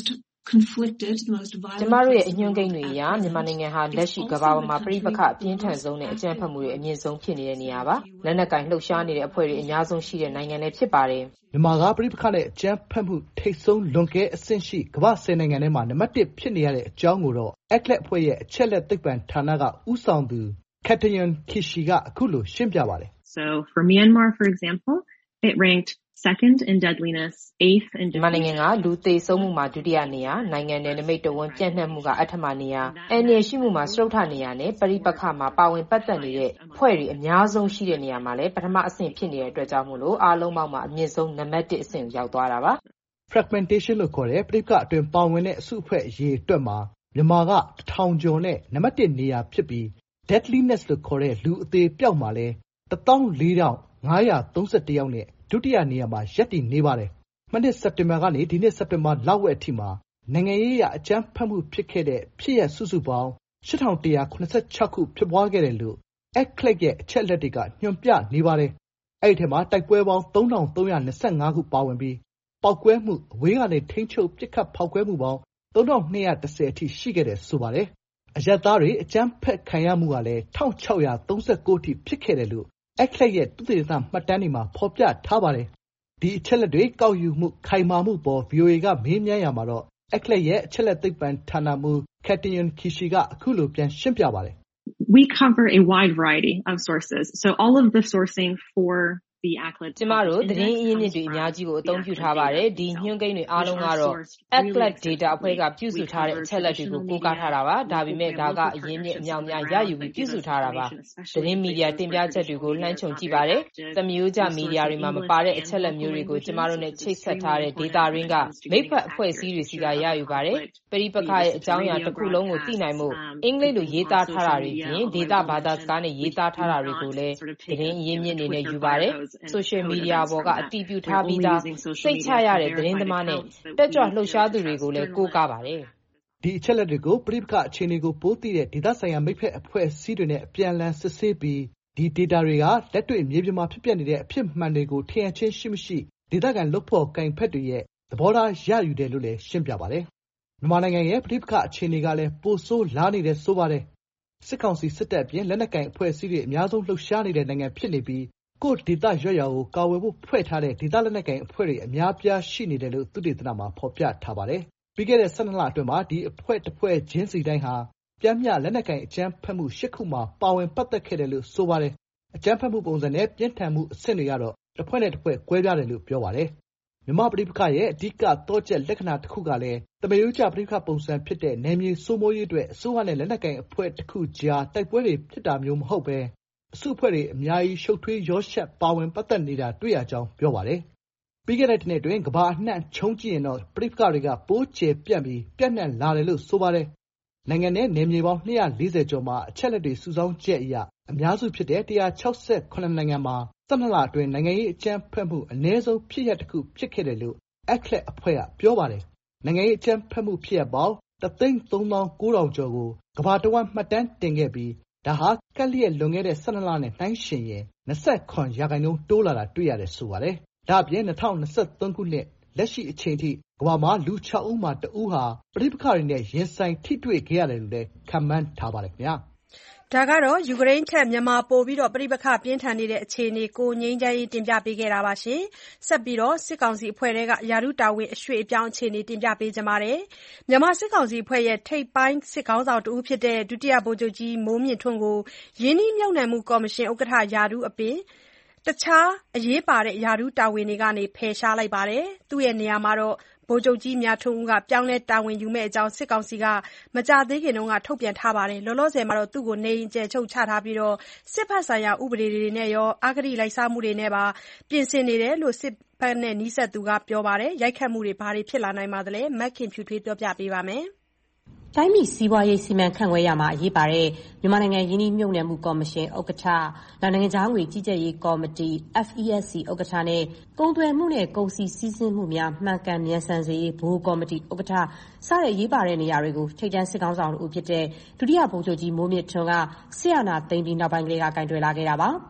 conflicted, the most ကျ violent မတို့ရဲ့ place အ in ညွှ the န်းကိန်း world တွေအရ at မြန်မာ present. နိုင်ငံဟာ လက် It's ရှိကမ္ဘာ also ပေါ် the မှာပဋိပ country က္ခ with အ the ပြင်းထန်ဆုံး most နဲ့အကြမ်းဖက်မှုတွေ အမြင့်ဆုံးဖြစ်နေတဲ့နေရာပါ active လက်နက်ကိုင်လှုပ်ရှားနေတဲ့အဖွဲ့တွေအများဆုံးရှိတဲ့နိုင်ငံလည်းဖြစ်ပါတယ်မြန်မာကပဋိပက္ခနဲ့အကြမ်းဖက်မှုထိပ်ဆုံးလွန်ကဲအဆင့်ရှိကမ္ဘာဆယ်နိုင်ငံထဲမှာနံပါတ်တစ်ဖြစ်နေရတဲ့အကြောင်းကိုတော့ Eclat အဖွဲ့ရဲ့အချက်လက်သိပ္ပံဌာနကဦးဆောင်သူ Katayan Kishi ကအခုလိုရှင်းပြပါတယ် So for Myanmar, for example, it ranked second in deadliness, eighth in မြန်မာနိုင်ငံကလူသေဆုံးမှုမှာဒုတိယနေရာနိုင်ငံနယ်နိမိတ်တဝန်းပြန့်နှံ့မှုကအထမနေရာအန္တရာယ်ရှိမှုမှာစတုတ္ထနေရာနဲ့ပရိပက္ခမှာပါဝင်ပတ်သက်နေတဲ့ဖွဲ့တွေအများဆုံးရှိတဲ့နေရာမှာလည်းပထမအဆင့်ဖြစ်နေတဲ့အတွက်ကြောင့်မို့လို့အားလုံးပေါင်းမှာအမြင့်ဆုံးနံပါတ်တစ်အဆင့်ကိုရောက်သွားတာပါ Fragmentation လို့ခေါ်တဲ့ပဋိပက္ခအတွင်းပါဝင်တဲ့အစုအဖွဲ့အရေးအတွက်မှာမြန်မာကတစ်ထောင်ကျော်နဲ့နံပါတ်တစ်နေရာဖြစ်ပြီး deadliness လို့ခေါ်တဲ့လူအသေးပြောက်မှာလည်း တစ်သောင်းလေးထောင်ငါးရာသုံးဆယ့်တစ်ယောက်နဲ့ဒုတိယနေရာမှာရပ်တည်နေပါတယ်။မနှစ်စက်တင်ဘာကနေဒီနှစ်စက်တင်ဘာလဝက်အထိမှာနိုင်ငံရေးအရအကြမ်းဖက်မှုဖြစ်ခဲ့တဲ့ဖြစ်ရပ်စုစုပေါင်း ရှစ်ထောင်တစ်ရာခုနှစ်ဆယ့်ခြောက် ခုဖြစ်ပွားခဲ့တယ်လို့ Eclat ရဲ့အချက်အလက်တွေကညွှန်ပြနေပါတယ်။အဲဒီထဲမှာတိုက်ပွဲပေါင်း သုံးထောင်သုံးရာနှစ်ဆယ့်ငါး ခုပါဝင်ပြီးပေါက်ကွဲမှုအဝေးကနေထိန်းချုပ်ပစ်ခတ်ဖောက်ခွဲမှုပေါင်း သုံးထောင်နှစ်ရာတစ်ဆယ် အထိရှိခဲ့တယ်ဆိုပါတယ်။အရပ်သားတွေအကြမ်းဖက်ခံရမှုကလည်း တစ်ထောင်ခြောက်ရာသုံးဆယ့်ကိုး အထိဖြစ်ခဲ့တယ်လို့ Eclat ရဲ့သုတေသနမှတ်တမ်းတွေမှာဖော်ပြထားပါတယ်။ဒီအချက်လက်တွေကောက်ယူမှုခိုင်မာမှုပေါ် ဗွီအိုအေကမေးမြန်းရာမှာတော့ Eclat ရဲ့အချက်လက်သိပ္ပံဌာနမှူး Katayan Kishi ကအခုလိုပြန်ရှင်းပြပါတယ် We cover a wide variety of sources. So all of the sourcing for the Eclat ကျမတို့သတင်းအရင်းမြစ်တွေအများကြီးကိုအသုံးပြုထားပါတယ်ဒီညွှန်းကိန်းတွေအားလုံးကတော့ Eclat data အဖွဲ့ကပြုစုထားတဲ့အချက်လက်တွေကိုကိုးကားထားတာပါဒါပေမဲ့ဒါကအရင်းမြစ်အများများရယူပြီးပြုစုထားတာပါသတင်းမီဒီယာတင်ပြချက်တွေကိုလှမ်းခြုံကြည့်ပါတယ်သမယိုးကျမီဒီယာတွေမှာမပါတဲ့အချက်လက်မျိုးတွေကိုကျမတို့နဲ့ချိတ်ဆက်ထားတဲ့ data ရင်းကမိဖက်အဖွဲ့အစည်းတွေစီကရယူပါတယ်ပရိပက္ခရဲ့အကြောင်းအရာတစ်ခုလုံးကိုသိနိုင်မှုအင်္ဂလိပ်လိုရေးသားထားတာတွေပြင် data ဘာသာစကားနဲ့ရေးသားထားတာတွေကိုလည်းသတင်းအရင်းမြစ်အနေနဲ့ယူပါတယ်social media ပေါ်ကအတည်ပြုထားပြီးသားစိတ်ချရတဲ့သတင်းသမားနဲ့တက်ကြွလှုပ်ရှားသူတွေကိုလည်းကိုးကားပါတယ်။ဒီအချက်လက်တွေကိုပဋိပက္ခအခြေအနေကိုပိုသိတဲ့ဒေသဆိုင်ရာမိဖက်အဖွဲ့အစည်းတွေနဲ့အပြန်အလှန်စစ်ဆေးပြီးဒီ data တွေကလက်တွေ့မြေပြင်မှာဖြစ်ပျက်နေတဲ့အဖြစ်မှန်တွေကိုထင်ရချင်းရှိမရှိဒေသခံလုပ်ဖော်ကိုင်ဖက်တွေရဲ့သဘောထားရယူတယ်လို့လည်းရှင်းပြပါတယ်။မြန်မာနိုင်ငံရဲ့ပဋိပက္ခအခြေအနေကလည်းပိုဆိုးလာနေတယ်ဆိုပါတယ်။စစ်ကောင်စီစစ်တပ်အပြင်လက်နက်ကိုင်အဖွဲ့အစည်းတွေအများဆုံးလှုပ်ရှားနေတဲ့နိုင်ငံဖြစ်နေပြီးကိုယ့်ဒေသရွက်ရွာကိုကာဝယ်ဖို့ဖွဲ့ထားတဲ့ဒေသလက်နက်ကိုင်အဖွဲ့တွေအများပြားရှိနေတယ်လို့သုတေသနမှာဖော်ပြထားပါတယ်။ပြီးခဲ့တဲ့ဆယ့်နှစ်လအတွင်းမှာဒီအဖွဲ့တစ်ဖွဲ့ချင်းစီတိုင်းဟာပြင်းပြလက်နက်ကိုင်အကြမ်းဖက်မှုရှစ်ခုမှာပါဝင်ပတ်သက်ခဲ့တယ်လို့ဆိုပါတယ်။အကြမ်းဖက်မှုပုံစံနဲ့ပြင်းထန်မှုအဆင့်တွေကတော့တစ်ဖွဲ့နဲ့တစ်ဖွဲ့ကွဲပြားတယ်လို့ပြောပါတယ်။မြန်မာပဋိပက္ခရဲ့အဓိကသောကျက်လက္ခဏာတစ်ခုကလည်းသမယိုးကျပဋိပက္ခပုံစံဖြစ်တဲ့နယ်မြေစိုးမိုးရေးအတွက်အစိုးရနဲ့လက်နက်ကိုင်အဖွဲ့တစ်ခုကြားတိုက်ပွဲတွေဖြစ်တာမျိုးမဟုတ်ပဲအစုအဖွဲ့တွေအများကြီးရှုပ်ထွေးရောရှက်ပါဝင်ပတ်သက်နေတာတွေ့ရကြောင်းပြောပါတယ်။ပြီးခဲ့တဲ့တစ်နှစ်အတွင်းကမ္ဘာအနှံ့ခြုံကြည့်ရင်တော့ပဋိပက္ခတွေကပိုးကျယ်ပြန့်ပြီးပြန့်နှံ့လာတယ်လို့ဆိုပါတယ်။နိုင်ငံနဲ့နယ်မြေပေါင်းနှစ်ရာလေးဆယ်ကျော်မှာအချက်လက်တွေစုဆောင်းချက်အရအများစုဖြစ်တဲ့တစ်ရာခြောက်ဆယ့်ခုနှစ်နိုင်ငံမှာဆယ့်နှစ်လအတွင်းနိုင်ငံရေးအကြမ်းဖက်မှုအနည်းဆုံးဖြစ်ရပ်တစ်ခုဖြစ်ခဲ့တယ်လို့ Eclat အဖွဲ့ကပြောပါတယ်။နိုင်ငံရေးအကြမ်းဖက်မှုဖြစ်ရပ်ပေါင်းတစ်သိန်းသုံးသောင်းကိုးထောင်ကျော်ကိုကမ္ဘာတစ်ဝန်းမှတ်တမ်းတင်ခဲ့ပြီးဒါဟာကပ်လျက်လွန်ခဲ့တဲ့ဆယ့်နှစ်လနဲ့နှိုင်းယှဉ်ရင်၂၇ရာခိုင်နှုန်းတိုးလာတာတွေ့ရတယ်ဆိုပါတယ်။ဒါ့အပြင်၂၀၂၃ခုနှစ်လက်ရှိအချိန်ထိကမ္ဘာမှာလူခြောက်ဦးမှာတစ်ဦးဟာပဋိပက္ခတွေနဲ့ရင်ဆိုင်ထိတွေ့ခဲ့ရတယ်လို့လည်းခန့်မှန်းထားပါတယ်ခင်ဗျာ။ဒါကတော့ယူကရိန်းထက်မြန်မာပိုပြီးပဋိပက္ခပြင်းထန်နေတဲ့အခြေအနေကိုငြိမ်းချမ်းရေးတင်ပြပေးခဲ့တာပါ။ဆက်ပြီးစစ်ကောင်စီအဖွဲ့ထဲကရာထူးတာဝန်အရွှေ့အပြောင်းအခြေအနေတင်ပြပေးပါမယ်။မြန်မာစစ်ကောင်စီအဖွဲ့ရဲ့ထိပ်ပိုင်းစစ်ခေါင်းဆောင်တဦးဖြစ်တဲ့ဒုတိယဗိုလ်ချုပ်ကြီးမိုးမြင့်ထွန်းကိုရင်းနှီးမြှုပ်နှံမှုကော်မရှင်ဥက္ကဋ္ဌရာထူးအပြင်တခြားအရေးပါတဲ့ရာထူးတာဝန်တွေကနေဖယ်ရှားလိုက်ပါတယ်။သူ့နေရာမှာဗိုလ်ချုပ်ကြီးမြထွန်းဦးကပြောင်းလဲတာဝန်ယူမယ့်အကြောင်းစစ်ကောင်စီကမကြာသေးခင်ကထုတ်ပြန်ထားပါတယ်။လောလောဆယ်မှာသူ့ကိုနေအိမ်အကျယ်ချုပ်ချထားပြီးစစ်ဘက်ဆိုင်ရာဥပဒေတွေနဲ့ရောအဂတိလိုက်စားမှုတွေနဲ့ပါပြင်ဆင်နေတယ်လို့စစ်ဘက်နဲ့နီးစပ်သူကပြောပါတယ်။ရိုက်ခတ်မှုတွေဘာတွေဖြစ်လာနိုင်ပါသလဲ။မခင်ဖြူထွေးပြောပြပေးပါမယ်။တိုင်းပြည်စီးပွားရေးစီမံခန့်ခွဲရမှာအရေးပါတဲ့မြန်မာနိုင်ငံရင်းနှီးမြှုပ်နှံမှုကော်မရှင်ဥက္ကဋ္ဌ၊နိုင်ငံခြားငွေကြီးကြပ်ရေးကော်မတီ F E S C ဥက္ကဋ္ဌနဲ့ကုန်သွယ်မှုနဲ့ကုန်စည်စီးဆင်းမှုများမှန်ကန်မြန်ဆန်စေရေးဗဟိုကော်မတီဥက္ကဋ္ဌစတဲ့အရေးပါတဲ့နေရာတွေကိုထိပ်တန်းစစ်ခေါင်းဆောင်တို့ဖြစ်တဲ့ဒုတိယဗိုလ်ချုပ်ကြီးမိုးမြင့်ထွန်းကစစ်အာဏာသိမ်းပြီးနောက်ပိုင်းကလေးကကင်တွယ်လာခဲ့တာပါ။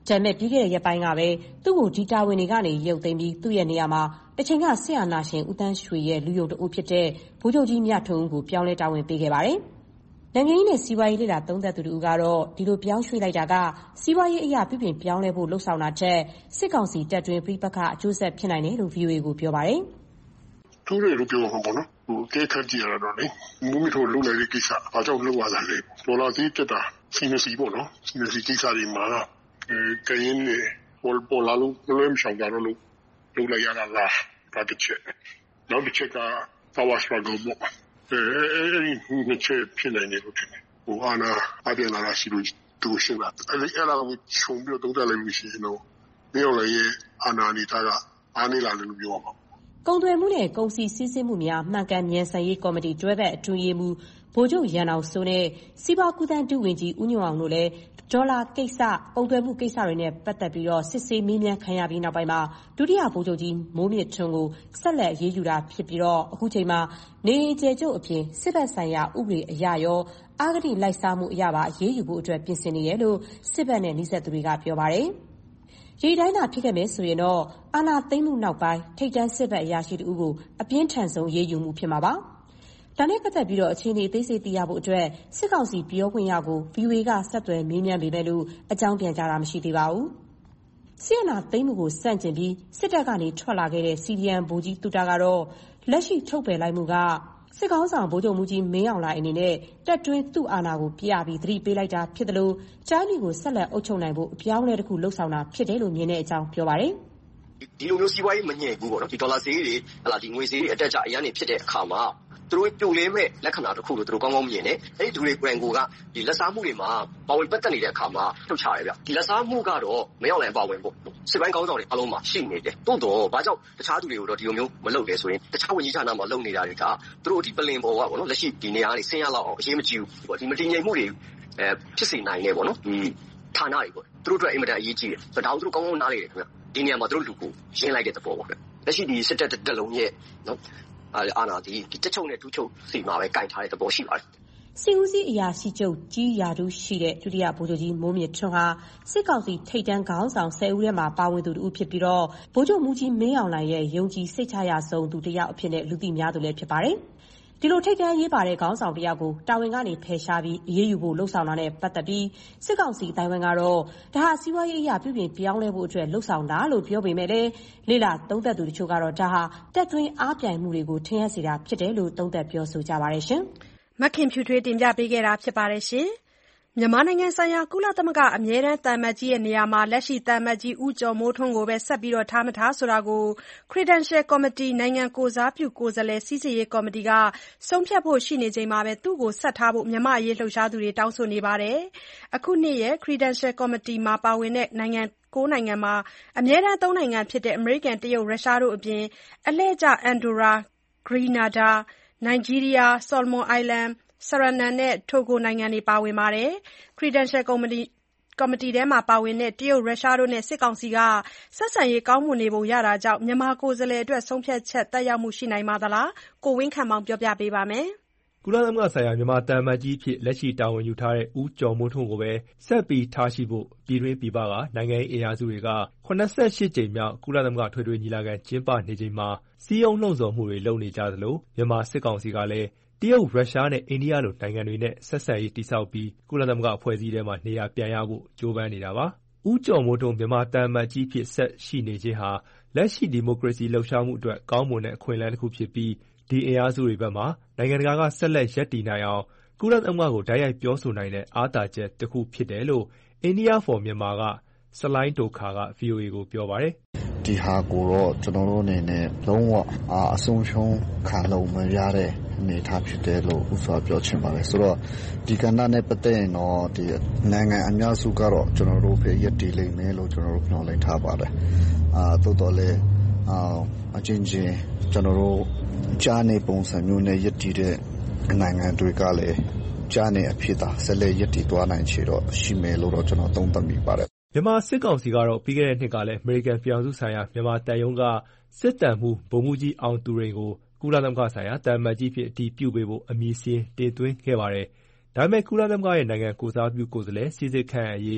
။ဒါပေမဲ့ပြီးခဲ့တဲ့ရက်ပိုင်းကပဲသူ့ကိုဒီတာဝန်တွေကနေရုပ်သိမ်းပြီးသူ့ရဲ့နေရာမှာတချိန်ကစစ်အာဏာရှင်ဦးသန်းရွှေရဲ့လူယုံတအုပ်ဖြစ်တဲ့ဗိုလ်ချုပ်ကြီးမြထွန်းဦးကိုပြောင်းလဲတာဝန်ပေးခဲ့ပါတယ်။နိုင်ငံရေးနဲ့စီးပွားရေးလေ့လာသုံးသပ်သူတို့ကတော့ဒီလိုပြောင်းရွှေ့လိုက်တာကစီးပွားရေးအရာပြုပြင်ပြောင်းလဲဖို့လှုံ့ဆော်တာချက်စစ်ကောင်စီတပ်တွင်းပြိပခအကျိုးဆက်ဖြစ်နိုင်တယ်လို့ ဗီအိုအေ ကိုပြောပါတယ်။သူတို့ပြောမှာပေါ့နော်ဟိုကဲခတ်ကြရတော့လေမူမီထိုလုံလိုက်တဲ့ကိစ္စအားကြောင့်လောက်ရတာလေဒေါ်လာစီးတက်တာစီနစီပေါ့နော်စီနစီကိစ္စတွေမှာအဲကရင်နဲ့ပေါ်ပေါ်လာလို့လွှဲမဆောင်ကြတော့လို့လုံလိုက်ရတာလားဒါတစ်ချက်နောက်တစ်ချက်က power struggle ပေါ့အဲအဲဒီနှစ်ချက်ဖြစ်နေတယ်လို့ထင်တယ်ဟိုအာနာအပြန်လာရှိလို့သူရှင်းတာအဲဒီအဲ့ဒါကိုခြုံပြီးတော့သုံးသပ်လိုက်လို့ရှိရင်တော့မြောက်လည်းရဲ့အာနာနေတာကအားနေလာတယ်လို့ပြောရမှာကုန်သွယ်မှုနဲ့ကုန်စည်စီးဆင်းမှုများမှန်ကန်မြန်ဆန်ရေးကော်မတီတွဲဘက်အတွင်းရေးမှူးဗိုလ်ချုပ်ရန်အောင်စိုးနဲ့စီးပွားကူးသန်းဒုဝန်ကြီးဦးညွန့်အောင်တို့လည်းဒေါ်လာကိစ္စကုန်သွယ်မှုကိစ္စတွေနဲ့ပတ်သက်ပြီးတော့စစ်ဆေးမေးမြန်းခံရပြီးနောက်ပိုင်းမှာဒုတိယဗိုလ်ချုပ်ကြီးမိုးမြင့်ထွန်းကိုဆက်လက်အရေးယူတာဖြစ်ပြီးတော့အခုချိန်မှာနေအိမ်ကျယ်ကျုပ်အပြင်စစ်ဘက်ဆိုင်ရာဥပဒေအရရောအာဂတိလိုက်စားမှုအရပါအရေးယူဖို့အတွက်ပြင်ဆင်နေတယ်လို့စစ်ဘက်နဲ့နှိစက်သူတွေကပြောပါတယ်။ဒီတိုင်းသာဖြစ်ခဲ့မယ်ဆိုရင်တော့အာဏာသိမ်းမှုနောက်ပိုင်းထိပ်တန်းစစ်ဘက်အရာရှိတဦးကိုအပြင်းထန်ဆုံးရေးယူမှုဖြစ်မှာပါ။ဒါနဲ့ပတ်သက်ပြီးတော့အခြေအနေအသေးစိတ်သိရဖို့အတွက်စစ်ကောင်စီပြောခွင့်ရကို ဗီအိုအေ ကဆက်သွယ်မေးမြန်းပေမဲ့လို့အကြောင်းပြန်ကြားတာမရှိသေးပါဘူး။စစ်အာဏာသိမ်းမှုကိုစန့်ကျင်ပြီးစစ်တပ်ကနေထွက်လာခဲ့တဲ့ စီဒီအမ် ဗိုလ်ကြီးတူတာကတော့လက်ရှိထုတ်ပယ်လိုက်မှုကစစ်ကောင်ဆောင်ဗိုလ်ချုပ်မှုကြီးမင်းအောင်လှိုင်အနေနဲ့တက်တွင်းသူ့အာဏာကိုပြပြီးသတိပေးလိုက်တာဖြစ်တယ်လို့တိုင်းပြည်ကိုဆက်လက်အုပ်ချုပ်နိုင်ဖို့အပြောင်းအလဲတစ်ခုလှုပ်ဆောင်တာဖြစ်တယ်လို့မြင်တဲ့အကြောင်းပြောပါတယ်။ဒီလိုမျိုးစီးပွားရေးမငြိမ်ဘူးပေါ့နော်ဒီဒေါ်လာဈေးတွေဟလာဒီငွေဈေးတွေအတက်ကြအရန်နေဖြစ်တဲ့အခါမှာသူတို့ပြုတ်လဲမဲ့လက္ခဏာတစ်ခုလို့သူတို့ကောင်းကောင်းမြင်တယ်။အဲ့ဒီဒူတွေကွန်ကိုကဒီလက်စားမှုတွေမှာပါဝင်ပတ်သက်နေတဲ့အခါမှာထုတ်ချရတယ်ဗျ။ဒီလက်စားမှုကတော့မရောက်နိုင်ပါဝင်ပေါ့။စစ်ပိုင်းကောင်းဆောင်တွေအလုံးမှာရှိနေတယ်။တိုးတော့ဘာကြောင့်တခြားသူတွေကိုတော့ဒီလိုမျိုးမလုပ်လဲဆိုရင်တခြားဝန်ကြီးဌာနမှာလုပ်နေတာတွေကသူတို့ဒီပလင်ပေါ်ကပေါ့နော်လက်ရှိဒီနေရာတွေဆင်းရလောက်အောင်အရေးမကြီးဘူးပေါ့။ဒီမတည်ငြိမ်မှုတွေအဲဖြစ်စေနိုင်တယ်ပေါ့နော်။ဒီဌာနတွေပေါ့။သူတို့အတွက်အင်မတန်အရေးကြီးတယ်။ဒါတို့သူတို့ကောင်းကောင်းနားလေတယ်ခင်ဗျ။ဒီနေရာမှာသူတို့လူကိုရင်းလိုက်တဲ့သဘောပေါ့ခင်ဗျ။လက်ရှိဒီစစ်တပ်တက်လုံးရဲ့နော်အာနာဒီတက်ချုပ်နဲ့ဒူးချုပ်စီမှာပဲကင်ထားတဲ့သဘောရှိပါတယ်။စစ်ဦးစီးအရာရှိချုပ်ကြီးရာထူးရှိတဲ့ဒုတိယဗိုလ်ချုပ်ကြီးမိုးမြင့်ထွန်းဟာစစ်ကောင်စီထိပ်တန်းခေါင်းဆောင်ဆယ်ဦးထဲမှာပါဝင်သူတူဖြစ်ပြီးတော့ဗိုလ်ချုပ်မှုကြီးမင်းအောင်လှိုင်ရဲ့ယုံကြည်စိတ်ချရဆုံးသူတစ်ယောက်အဖြစ်နဲ့လူသိများသူလည်းဖြစ်ပါတယ်။ဒီလိုထိပ်တန်းရေးပါတဲ့ခေါင်းဆောင်တစ်ယောက်ကိုတာဝန်ကနေဖယ်ရှားပြီးအရေးယူဖို့လှုံ့ဆော်တာနဲ့ပတ်သက်ပြီးစစ်ကောင်စီတိုင်းဝန်ကတော့ဒါဟာစီးပွားရေးအရာပြုပြင်ပြောင်းလဲဖို့အတွက်လှုံ့ဆော်တာလို့ပြောပေမဲ့လည်းလေလာသုံးသပ်သူတို့ချို့ကတော့ဒါဟာတက်တွင်းအားပြိုင်မှုတွေကိုထင်ရစေတာဖြစ်တယ်လို့သုံးသပ်ပြောဆိုကြပါတယ်ရှင်။မခင်ဖြူထွေးတင်ပြပေးခဲ့တာဖြစ်ပါတယ်ရှင်။မြန်မာနိုင်ငံဆိုင်ရာကုလသမဂ္ဂအမြဲတမ်းသံအမတ်ကြီးရဲ့နေရာမှာလက်ရှိသံအမတ်ကြီးဦးကျော်မိုးထွန်းကိုပဲဆက်ပြီးထားမထားဆိုတာကို Credential Committee နိုင်ငံကိုယ်စားပြုကိုယ်စားလှယ်စိစစ်ရေးကော်မတီကဆုံးဖြတ်ဖို့ရှိနေချိန်မှာပဲသူ့ကိုဆက်ထားဖို့မြန်မာ့အရေးလှုပ်ရှားသူတွေတောင်းဆိုနေပါတယ်။အခုနှစ်ရဲ့ Credential Committee မှာပါဝင်တဲ့နိုင်ငံကိုးနိုင်ငံမှာအမြဲတမ်းသုံးနိုင်ငံဖြစ်တဲ့အမေရိကန်တရုတ်ရုရှားတို့အပြင်အလှည့်ကျ Andorra, Grenada, Nigeria, Solomon Island, Suriname နဲ့ Togo နိုင်ငံတွေပါဝင်ပါတယ်။ Credential Committee ကော်မတီထဲမှာပါဝင်တဲ့တရုတ်ရုရှားတို့နဲ့စစ်ကောင်စီကဆက်ဆံရေးကောင်းမွန်နေပုံရတာကြောင့်မြန်မာကိုယ်စားလှယ်အတွက်ဆုံးဖြတ်ချက်သက်ရောက်မှုရှိနိုင်ပါသလား။ကိုဝင်းခန့်မောင်ပြောပြပေးပါမယ်။ကုလသမဂ္ဂဆိုင်ရာမြန်မာသံအမတ်ကြီးအဖြစ်လက်ရှိတာဝန်ယူထားတဲ့ဦးကျော်မိုးထွန်းကိုပဲဆက်ပြီးထားရှိဖို့ပြည်တွင်းပြည်ပကနိုင်ငံရေးအင်အားစုတွေက၇၈ကြိမ်မြောက်ကုလသမဂ္ဂထွေထွေညီလာခံကျင်းပနေချိန်မှာစီးရုံးလှုံ့ဆော်မှုတွေလုပ်နေကြသလိုမြန်မာစစ်ကောင်စီကလည်းတရုတ်၊ရုရှားနဲ့အိန္ဒိယလိုနိုင်ငံတွေနဲ့ဆက်ဆံရေးတည်ဆောက်ပြီးကုလသမဂ္ဂအဖွဲ့အစည်းထဲမှာနေရာပြန်ရဖို့ကြိုးပမ်းနေတာပါ။ဦးကျော်မိုးထွန်းမြန်မာသံအမတ်ကြီးဖြစ်ဆက်ရှိနေခြင်းဟာလက်ရှိဒီမိုကရေစီလှုပ်ရှားမှုအတွက်ကောင်းမွန်တဲ့အခွင့်အလမ်းတစ်ခုဖြစ်ပြီးဒီအင်အားစုတွေဘက်မှာနိုင်ငံတကာကဆက်လက်ရပ်တည်နိုင်အောင်ကုလသမဂ္ဂကိုတိုက်ရိုက်ပြောဆိုနိုင်တဲ့အားသာချက်တစ်ခုဖြစ်တယ်လို့ India for Myanmar ကဆလိုင်းဒိုခါက ဗီအိုအေ ကိုပြောပါတယ်။ဒီဟာကိုတော့ကျွန်တော်တို့အနေနဲ့လုံးဝအဆုံးရှုံးခံလို့မရတဲ့အနေအထားဖြစ်တယ်လို့ဥစွာပြောချင်ပါတယ်ဆိုတော့ဒီကဏ္ဍနဲ့ပတ်သက်ရင်တော့ဒီနိုင်ငံအများစုကတော့ကျွန်တော်တို့ပဲရည်တည်လိမ့်မယ်လို့ကျွန်တော်တို့ပြောလိုက်ထားပါတယ်အာတိုးတော်လေအာအချင်းချင်းကျွန်တော်တို့ကြားနေပုံစံမျိုးနဲ့ရည်တည်တဲ့နိုင်ငံတွေကလည်းကြားနေအဖြစ်သာဆက်လက်ရည်တည်သွားနိုင်ချေတော့ရှိမယ်လို့တော့ကျွန်တော်သုံးသပ်မိပါတယ်မြန်မာစစ်ကောင်စီကတော့ပြီးခဲ့တဲ့နှစ်ကလည်းအမေရိကန်ပြည်ထောင်စုဆိုင်ရာမြန်မာတပ်ရုံးကစစ်တမ်းမှုဗိုလ်မှူးကြီးအောင်သူရိန်ကိုကုလသမဂ္ဂဆိုင်ရာတန်မတ်ကြီးဖြစ်အတည်ပြုပေးဖို့အမည်စင်းတင်သွင်းခဲ့ပါတယ်။ဒါပေမဲ့ကုလသမဂ္ဂရဲ့နိုင်ငံကိုစားပြုကိုယ်စားလှယ်စီစစ်ခန့်အရေး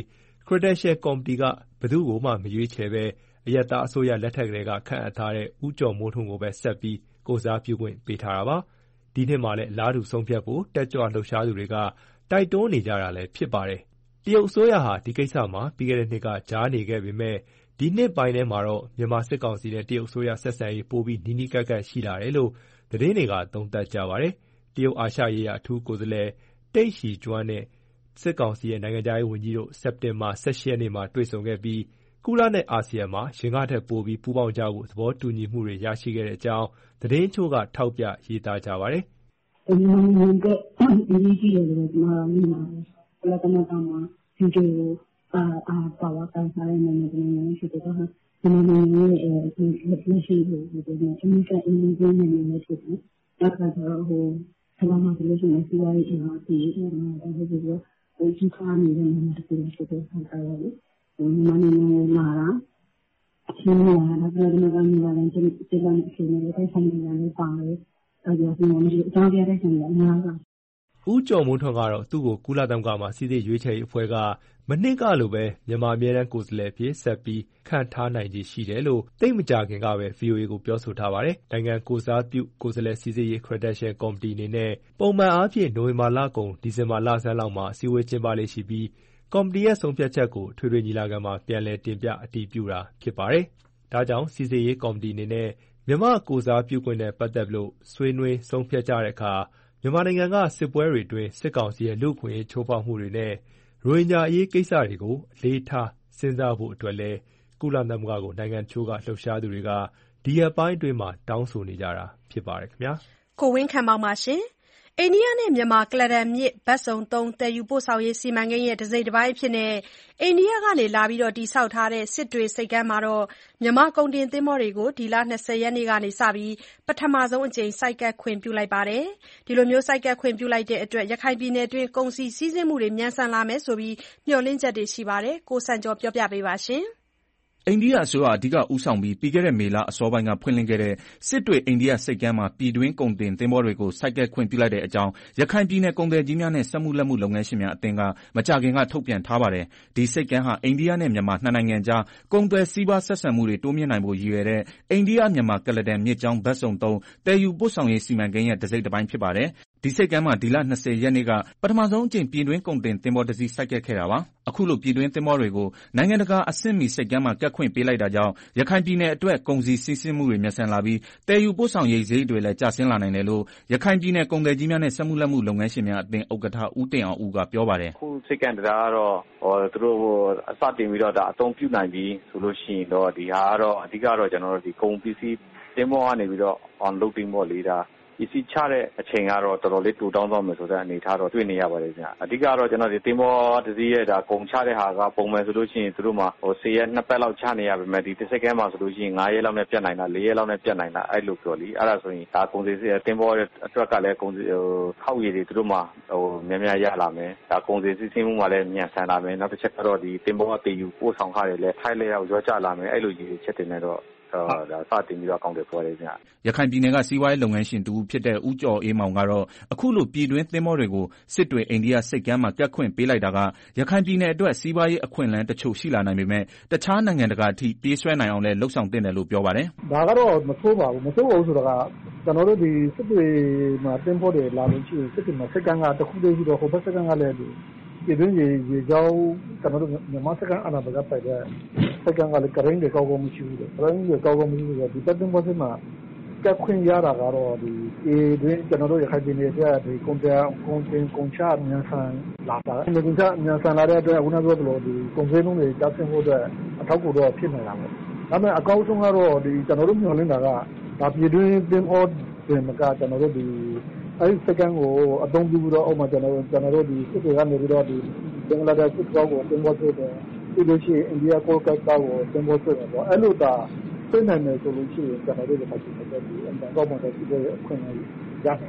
Credential Committee ကဘယ်သူ့ကိုမှမရွေးချယ်ဘဲအရပ်သားအစိုးရလက်ထက်ကတည်းကခန့်အပ်ထားတဲ့ဦးကျော်မိုးထွန်းကိုပဲဆက်ပြီးကိုယ်စားပြုခွင့်ပေးထားတာပါ။ဒီနှစ်မှာလည်းအလားတူဆုံးဖြတ်ဖို့တက်ကြွလှုပ်ရှားသူတွေကတိုက်တွန်းနေကြတာလည်းဖြစ်ပါတယ်။တရုတ်အစိုးရဟာဒီကိစ္စမှာပြီးခဲ့တဲ့နှစ်ကကြားနေခဲ့ပေမဲ့ဒီနှစ်ပိုင်းထဲမှာတော့မြန်မာစစ်ကောင်စီနဲ့တရုတ်အစိုးရဆက်ဆံရေးပိုပြီးနီးနီးကပ်ကပ်ရှိလာတယ်လို့သတင်းတွေကသုံးသပ်ကြပါတယ်။တရုတ်အာရှရေးရာအထူးကိုယ်စားလှယ်တိန့်ရှီကျွမ်းနဲ့စစ်ကောင်စီရဲ့နိုင်ငံခြားရေးဝန်ကြီးတို့စက်တင်ဘာ၁၈ရက်နေ့မှာတွေ့ဆုံခဲ့ပြီးကုလနဲ့အာဆီယံမှာရင်ကထက်ပိုပြီးပူးပေါင်းကြဖို့သဘောတူညီမှုတွေရရှိခဲ့တဲ့အကြောင်းသတင်းချို့ကထောက်ပြရေးသားကြပါတယ်။မြန်မာနိုင်ငံကအရေးကြီးတယ်လို့ကျွန်တော်မြင်ပါတယ်။ဘယ်လိုမှမမှာဒီလိုအာအာပါဝါကန်စားတဲ့နိုင်ငံတွေနဲ့ရှိတဲ့တော့မြန်မာနိုင်ငံရဲ့အဲဒီလက်ရှိကိုဒီလိုအမေရိကန်အင်ဂျင်နီယာတွေနဲ့ဖြစ်တယ်။ဒါကတော့ဟိုဆရာမတို့လည်းစီဝါရေးအင်အားကြီးတယ်။ဒါပေမဲ့ဒီလိုဒီခါနေတဲ့နိုင်ငံတွေဖြစ်တဲ့ဆောင်တာလေ။မြန်မာနိုင်ငံမှာလာအချင်းများဒါကလည်းဒီမှာလည်းဒီဒီလိုအချင်းတွေတိုက်ဆိုင်နေတာလည်းပါတယ်။အဲဒီအချင်းတွေအကြောင်းပြတဲ့ဆိုင်ကအများကြီးဦးကျော်မိုးထွန်းကတော့သူ့ကိုကုလသမဂ္ဂမှာစီစစ်ရွေးချယ်ရေးအဖွဲ့ကမနှစ်ကလိုပဲမြန်မာအမြဲတမ်းကိုယ်စားလှယ်အဖြစ်ဆက်ပြီးခန့်ထားနိုင်ခြေရှိတယ်လို့သိပ်မကြာခင်ကပဲ ဗွီအိုအေ ကိုပြောဆိုထားပါတယ်။နိုင်ငံကိုယ်စားပြုကိုယ်စားလှယ်စီစစ်ရေး Credential Committee အနေနဲ့ပုံမှန်အားဖြင့်နိုဝင်ဘာလကုန်ဒီဇင်ဘာလဆန်းလောက်မှာအစည်းအဝေးကျင်းပလေ့ရှိပြီးကော်မတီရဲ့ဆုံးဖြတ်ချက်ကိုအထွေထွေညီလာခံမှာပြန်လည်တင်ပြအတည်ပြုတာဖြစ်ပါတယ်။ဒါကြောင့်စီစစ်ရေးကော်မတီအနေနဲ့မြန်မာ့ကိုယ်စားပြုခွင့်နဲ့ပတ်သက်လို့ဆွေးနွေးဆုံးဖြတ်ကြတဲ့အခါမြန်မာနိုင်ငံကစစ်ပွဲတွေအတွင်းစစ်ကောင်စီရဲ့လူ့အခွင့်အရေးချိုးဖောက်မှုတွေနဲ့ရိုဟင်ဂျာအရေးကိစ္စတွေကိုအလေးထားစဉ်းစားဖို့အတွက်လည်းကုလသမဂ္ဂကိုနိုင်ငံတချို့ကလှုပ်ရှားသူတွေကဒီရက်ပိုင်းအတွင်းမှာတောင်းဆိုနေကြတာဖြစ်ပါတယ်ခင်ဗျာ။ကိုဝင်းခန့်မောင်ပါရှင်။အိန္ဒိယနဲ့မြန်မာကုလားတန်မြစ်ဘက်စုံသုံးသယ်ယူပို့ဆောင်ရေးစီမံကိန်းရဲ့တစိတ်တပိုင်းအဖြစ်အိန္ဒိယကလာပြီးတည်ဆောက်ထားတဲ့စစ်တွေဆိပ်ကမ်းမှာမြန်မာကုန်တင်သင်္ဘောတွေကိုဒီလ၂၀ရက်နေ့ကစပြီးပထမဆုံးအကြိမ်ဆိုက်ကပ်ခွင့်ပြုလိုက်ပါတယ်။ဒီလိုဆိုက်ကပ်ခွင့်ပြုလိုက်တဲ့အတွက်ရခိုင်ပြည်နယ်တွင်းကုန်စည်စီးဆင်းမှုတွေမြန်ဆန်လာမယ်ဆိုပြီးမျှော်လင့်ချက်တွေရှိပါတယ်။ကိုစံကျော်ပြောပြပေးပါရှင်။အိန္ဒိယအစိုးရအဓိကဦးဆောင်ပြီးပြီးခဲ့တဲ့မေလအစောပိုင်းကဖွင့်လှစ်ခဲ့တဲ့စစ်တွေအိန္ဒိယဆိပ်ကမ်းမှာပြည်တွင်းကုန်တင်သင်္ဘောတွေကိုဆိုက်ကပ်ခွင့်ပြုလိုက်တဲ့အကြောင်းရခိုင်ပြည်နယ်ကုန်သည်ကြီးများနဲ့စက်မှုလက်မှုလုပ်ငန်းရှင်များအသင်းကမကြာခင်ကထုတ်ပြန်ထားပါတယ်။ဒီဆိပ်ကမ်းဟာအိန္ဒိယနဲ့မြန်မာနှစ်နိုင်ငံကြားကုန်သွယ်စီးပွားဆက်ဆံမှုတွေတိုးမြှင့်နိုင်ဖို့ရည်ရွယ်တဲ့အိန္ဒိယမြန်မာကုလားတန်မြစ်ကြောင်းဘက်စုံသုံးသယ်ယူပို့ဆောင်ရေးစီမံကိန်းရဲ့တစိတ်တပိုင်းဖြစ်ပါတယ်။ဒီဆိပ်ကမ်းမှာဒီလ၂၀ရက်နေ့ကပထမဆုံးအကြိမ်ပြည်တွင်းကုန်တင်သင်္ဘောတစ်စီးဆိုက်ကပ်ခဲ့တာပါ။အခုလိုပြည်တွင်းသင်္ဘောတွေကိုနိုင်ငံတကာအဆင့်မီဆိပ်ကမ်းမှာကပ်ခွင့်ပေးလိုက်တာကြောင့်ရခိုင်ပြည်နယ်အတွက်ကုန်စည်စီးဆင်းမှုတွေမြန်ဆန်လာပြီးသယ်ယူပို့ဆောင်ရေးစရိတ်တွေလည်းကျဆင်းလာနိုင်တယ်လို့ရခိုင်ပြည်နယ်ကုန်သည်ကြီးများနဲ့စက်မှုလက်မှုလုပ်ငန်းရှင်များအသင်းဥက္ကဋ္ဌဦးတင်အောင်ဦးကပြောပါတယ်။အခုဆိပ်ကမ်းတရားကတော့ဟောသူတို့အစတင်ပြီးတော့ဒါအသုံးပြုနိုင်ပြီးဆိုလို့ရှိရင်တော့ဒီဟာကတော့အဓိကတော့ကျွန်တော်တို့ဒီကုန်ပစ္စည်းသင်္ဘောကနေပြီးတော့ on loading ပေါ့လေဒါပစ္စည်းချတဲ့အချိန်ကတော့တော်တော်လေးတူတောင်းသွားမယ်ဆိုတဲ့အနေအထားတော့တွေ့နေရပါတယ်ဗျ။အဓိကတော့ကျွန်တော်ဒီတင်မောတစည်းရဲ့ဒါကုန်ချတဲ့ဟာကပုံမှန်ဆိုလို့ရှိရင်သူတို့မှာဟို၁၀ရက်နှစ်ပတ်လောက်ချနေရပါမယ်ဒီတစ်စက္ကန့်မှာဆိုလို့ရှိရင်၅ရက်လောက်နဲ့ပြတ်နိုင်တာ၄ရက်လောက်နဲ့ပြတ်နိုင်တာအဲ့လိုပြောလीအဲ့ဒါဆိုရင်ဒါကုန်စည်တင်မောအတွက်ကလည်းကုန်စည်ဟိုခောက်ရည်တွေသူတို့မှာဟိုများများရလာမယ်ဒါကုန်စည်စီးဆင်းမှုမှာလည်းမြန်ဆန်လာမယ်နောက်တစ်ချက်ကတော့ဒီတင်မောအတည်ယူပို့ဆောင်ခတွေလည်းထိုက်လျောက်ရောကျလာမယ်အဲ့လိုရည်ချက်တင်နေတော့ဒါစတင်ပြီးတော့အကောင့်တွေပေါ်တယ်ဗျ။ရခိုင်ပြည်နယ်ကစီးပွားရေးလုပ်ငန်းရှင်တူဖြစ်တဲ့ဦးကျော်အေးမောင်ကတော့အခုလိုပြည်တွင်းသင်္ဘောတွေကိုစစ်တွေအိန္ဒိယစိတ်ကမ်းမှာကပ်ခွင့်ပေးလိုက်တာကရခိုင်ပြည်နယ်အတွက်စီးပွားရေးအခွင့်အလမ်းတချို့ရှိလာနိုင်ပေမဲ့တခြားနိုင်ငံတကာအထိပြေးဆွဲနိုင်အောင်လည်းလှုပ်ဆောင်သင့်တယ်လို့ပြောပါတယ်။ဒါကတော့မဆိုးပါဘူးမဆိုးဘူးဆိုတာကကျွန်တော်တို့ဒီစစ်တွေမှာသင်္ဘောတွေလာလို့ရှိရင်စစ်တွေမှာစိတ်ကမ်းကတခုတည်းပြီးတော့ဟိုဘက်စိတ်ကမ်းကလည်းပြည်တွင်းရေရေကြောင်းကျွန်တော်တို့မြန်မာစကန်အနာဘကပိုက်တဲ့စကန်ကလည်းကရင်တွေကောက်ကောက်မရှိဘူး။ကရင်တွေကောက်ကောက်မရှိဘူးဆိုတော့ဒီပတ်တင်ပေါ်စမှာကခွင့်ရတာကတော့ဒီအေတွင်ကျွန်တော်တို့ရခိုင်ပြည်နယ်ကဒီကွန်ပြကွန်တင်ကွန်ချမြန်ဆန်လာတာ။ဒီကွန်ချမြန်ဆန်လာတဲ့အတွက်အခုနောက်တော့ဒီကွန်စဲလုံးတွေကြားဆင်းဖို့အတွက်အထောက်အကူတော့ဖြစ်နေတာပဲ။ဒါပေမဲ့အကောင်းဆုံးကတော့ဒီကျွန်တော်တို့မျှော်လင့်တာကဒါပြည်တွင်းတင်အော်တင်ကကျွန်တော်တို့ဒီအဲ့ဒီစကန်ကိုအသုံးပြုပြီးတော့အောက်မှာကျွန်တော်တို့ကျွန်တော်တို့ဒီစစ်တွေကနေပြီးတော့ဒီဘင်္ဂလားဒေ့ရှ်ကိုကိုတင်ပေါ်ဆွဲတယ်ပြီးလို့ရှိရင်အိန္ဒိယကိုကတ်ကောကိုတင်ပေါ်ဆွဲတယ်ပေါ့အဲ့လိုသာဆွဲနိုင်တယ်ဆိုလို့ရှိရင်ကျွန်တော်တို့ဒီမှာရှိနေတဲ့ဒီအန်တာကောမှတော့ဒီလိုအခွင့်အရေးရနိုင်တယ်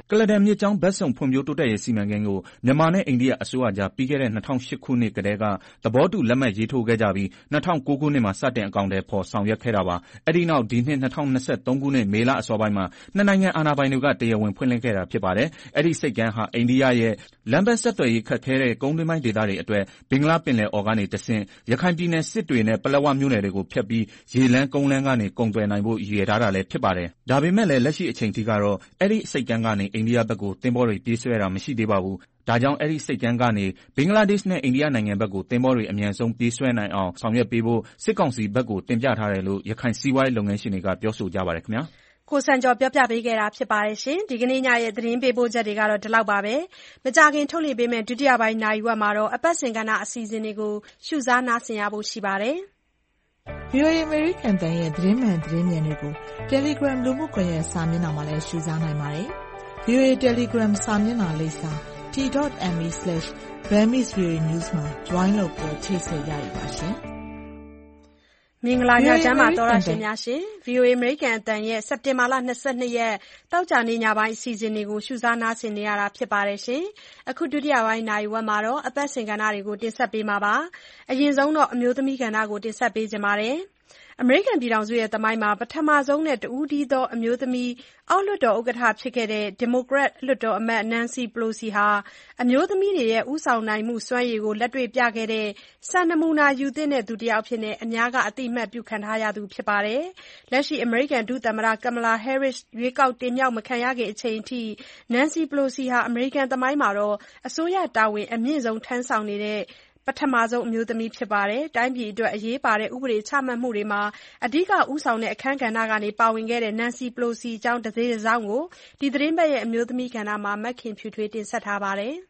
။ကုလားတန်မြစ်ကြောင်းဘက်စုံဖွံ့ဖြိုးတိုးတက်ရေးစီမံကိန်းကိုမြန်မာနဲ့အိန္ဒိယအစိုးရကြားပြီးခဲ့တဲ့၂၀၀၈ခုနှစ်ကတည်းကသဘောတူလက်မှတ်ရေးထိုးခဲ့ကြပြီး၂၀၀၉ခုနှစ်မှာစတင်အကောင်အထည်ဖော်ဆောင်ရွက်ခဲ့တာပါ။အဲဒီနောက်ဒီနှစ်၂၀၂၃ခုနှစ်မေလအစောပိုင်းမှာနှစ်နိုင်ငံအာဏာပိုင်တွေကတရားဝင်ဖွင့်လှစ်ခဲ့တာဖြစ်ပါတယ်။အဲဒီဆိပ်ကမ်းဟာအိန္ဒိယရဲ့လမ်းပန်းဆက်သွယ်ရေးခက်ခဲတဲ့ကုန်းတွင်းပိုင်းဒေသတွေအတွက်ဘင်္ဂလားပင်လယ်အော်ကနေတဆင့်ရခိုင်ပြည်နယ်စစ်တွေနဲ့ပလက်ဝမြို့နယ်တွေကိုဖြတ်ပြီးရေလမ်းကုန်းလမ်းကနေကုန်သွယ်နိုင်ဖို့ရည်ရွယ်ထားတာလည်းဖြစ်ပါတယ်။ဒါပေမဲ့လည်းလက်ရှိအချိန်ထိကတော့အဲဒီဆိပ်ကမ်းကနေအိန္ဒိယဘက်ကိုသင်္ဘောတွေပြေးဆွဲတာမရှိသေးပါဘူး။ဒါကြောင့်အဲဒီဆိပ်ကမ်းကနေဘင်္ဂလားဒေ့ရှ်နဲ့အိန္ဒိယနိုင်ငံဘက်ကိုသင်္ဘောတွေအမြန်ဆုံးပြေးဆွဲနိုင်အောင်ဆောင်ရွက်ပေးဖို့စစ်ကောင်စီဘက်ကိုတင်ပြထားတယ်လို့ရခိုင်စီးပွားရေးလုပ်ငန်းရှင်တွေကပြောဆိုကြပါတယ်ခင်ဗျာ။ကိုစံကျော်ပြောပြပေးခဲ့တာဖြစ်ပါတယ်ရှင်။ဒီကနေ့ညရဲ့သတင်းပေးပို့ချက်တွေကတော့ဒီလောက်ပါပဲ။မကြခင်ထုတ်လွှင့်ပေးမယ့်ဒုတိယပိုင်းနာရီဝက်မှာတော့အပတ်စဉ်ကဏ္ဍအစီအစဉ်တွေကိုရှုစားနားဆင်ရဖို့ရှိပါတယ်။ ဗွီအိုအေ American တန်ရဲ့သတင်းမှန်သတင်းမြန်တွေကို Telegram လူမှုကွန်ရက်စာမျက်နှာမှာလည်းရှုစားနိုင်ပါတယ်။ ဗွီအိုအေ Telegram စာမျက်နှာလိပ်စာ t dot m e slash burmese voa news မှာ join လုပ်ပြီးချိတ်ဆက်ရရပါရှင်။မင်္ဂလာညချမ်းပါတော်ရရှင်များရှင် ဗွီအိုအေ American အတန်ရဲ့စက်တင်ဘာလ၂၂ရက်တောက်ကြနေညပိုင်းအစီအစဉ်တွေကိုရှုစားနားဆင်နေရတာဖြစ်ပါတယ်ရှင်။အခုဒုတိယပိုင်းနာရီဝက်မှာတော့အပတ်စဉ်ကဏ္ဍတွေကိုတင်ဆက်ပေးမှာပါ။အရင်ဆုံးတော့အမျိုးသမီးကဏ္ဍကိုတင်ဆက်ပေးကြပါမယ်။အမေရိကန်ပြည်ထောင်စုရဲ့သမိုင်းမှာပထမဆုံးနဲ့တဦးတည်းသောအမျိုးသမီးအောက်လွှတ်တော်ဥက္ကဋ္ဌဖြစ်ခဲ့တဲ့ဒီမိုကရက်လွှတ်တော်အမတ် Nancy Pelosi ဟာအမျိုးသမီးတွေရဲ့ဦးဆောင်နိုင်မှုစွမ်းရည်ကိုလက်တွေ့ပြခဲ့တဲ့စံနမူနာယူသင့်တဲ့သူတစ်ယောက်အဖြစ်အများကအသိအမှတ်ပြုခံထားရသူဖြစ်ပါတယ်။လက်ရှိအမေရိကန်ဒုသမ္မတ Kamala Harris ရွေးကောက်တင်မြှောက်မခံရခင်အချိန်အထိ Nancy Pelosi ဟာအမေရိကန်သမိုင်းမှာအစိုးရတာဝန်အမြင့်ဆုံးထမ်းဆောင်နေတဲ့ပထမဆုံးအမျိုးသမီးဖြစ်ပါတယ်။တိုင်းပြည်အတွက်အရေးပါတဲ့ဥပဒေချမှတ်မှုတွေမှာအဓိကဦးဆောင်တဲ့အခန်းကဏ္ဍကနေပါဝင်ခဲ့တဲ့ Nancy Pelosi အကြောင်းတစေတစောင်းကိုဒီသတင်းပတ်ရဲ့အမျိုးသမီးကဏ္ဍမှာမခင်ဖြူထွေးတင်ဆက်ထားပါတယ်။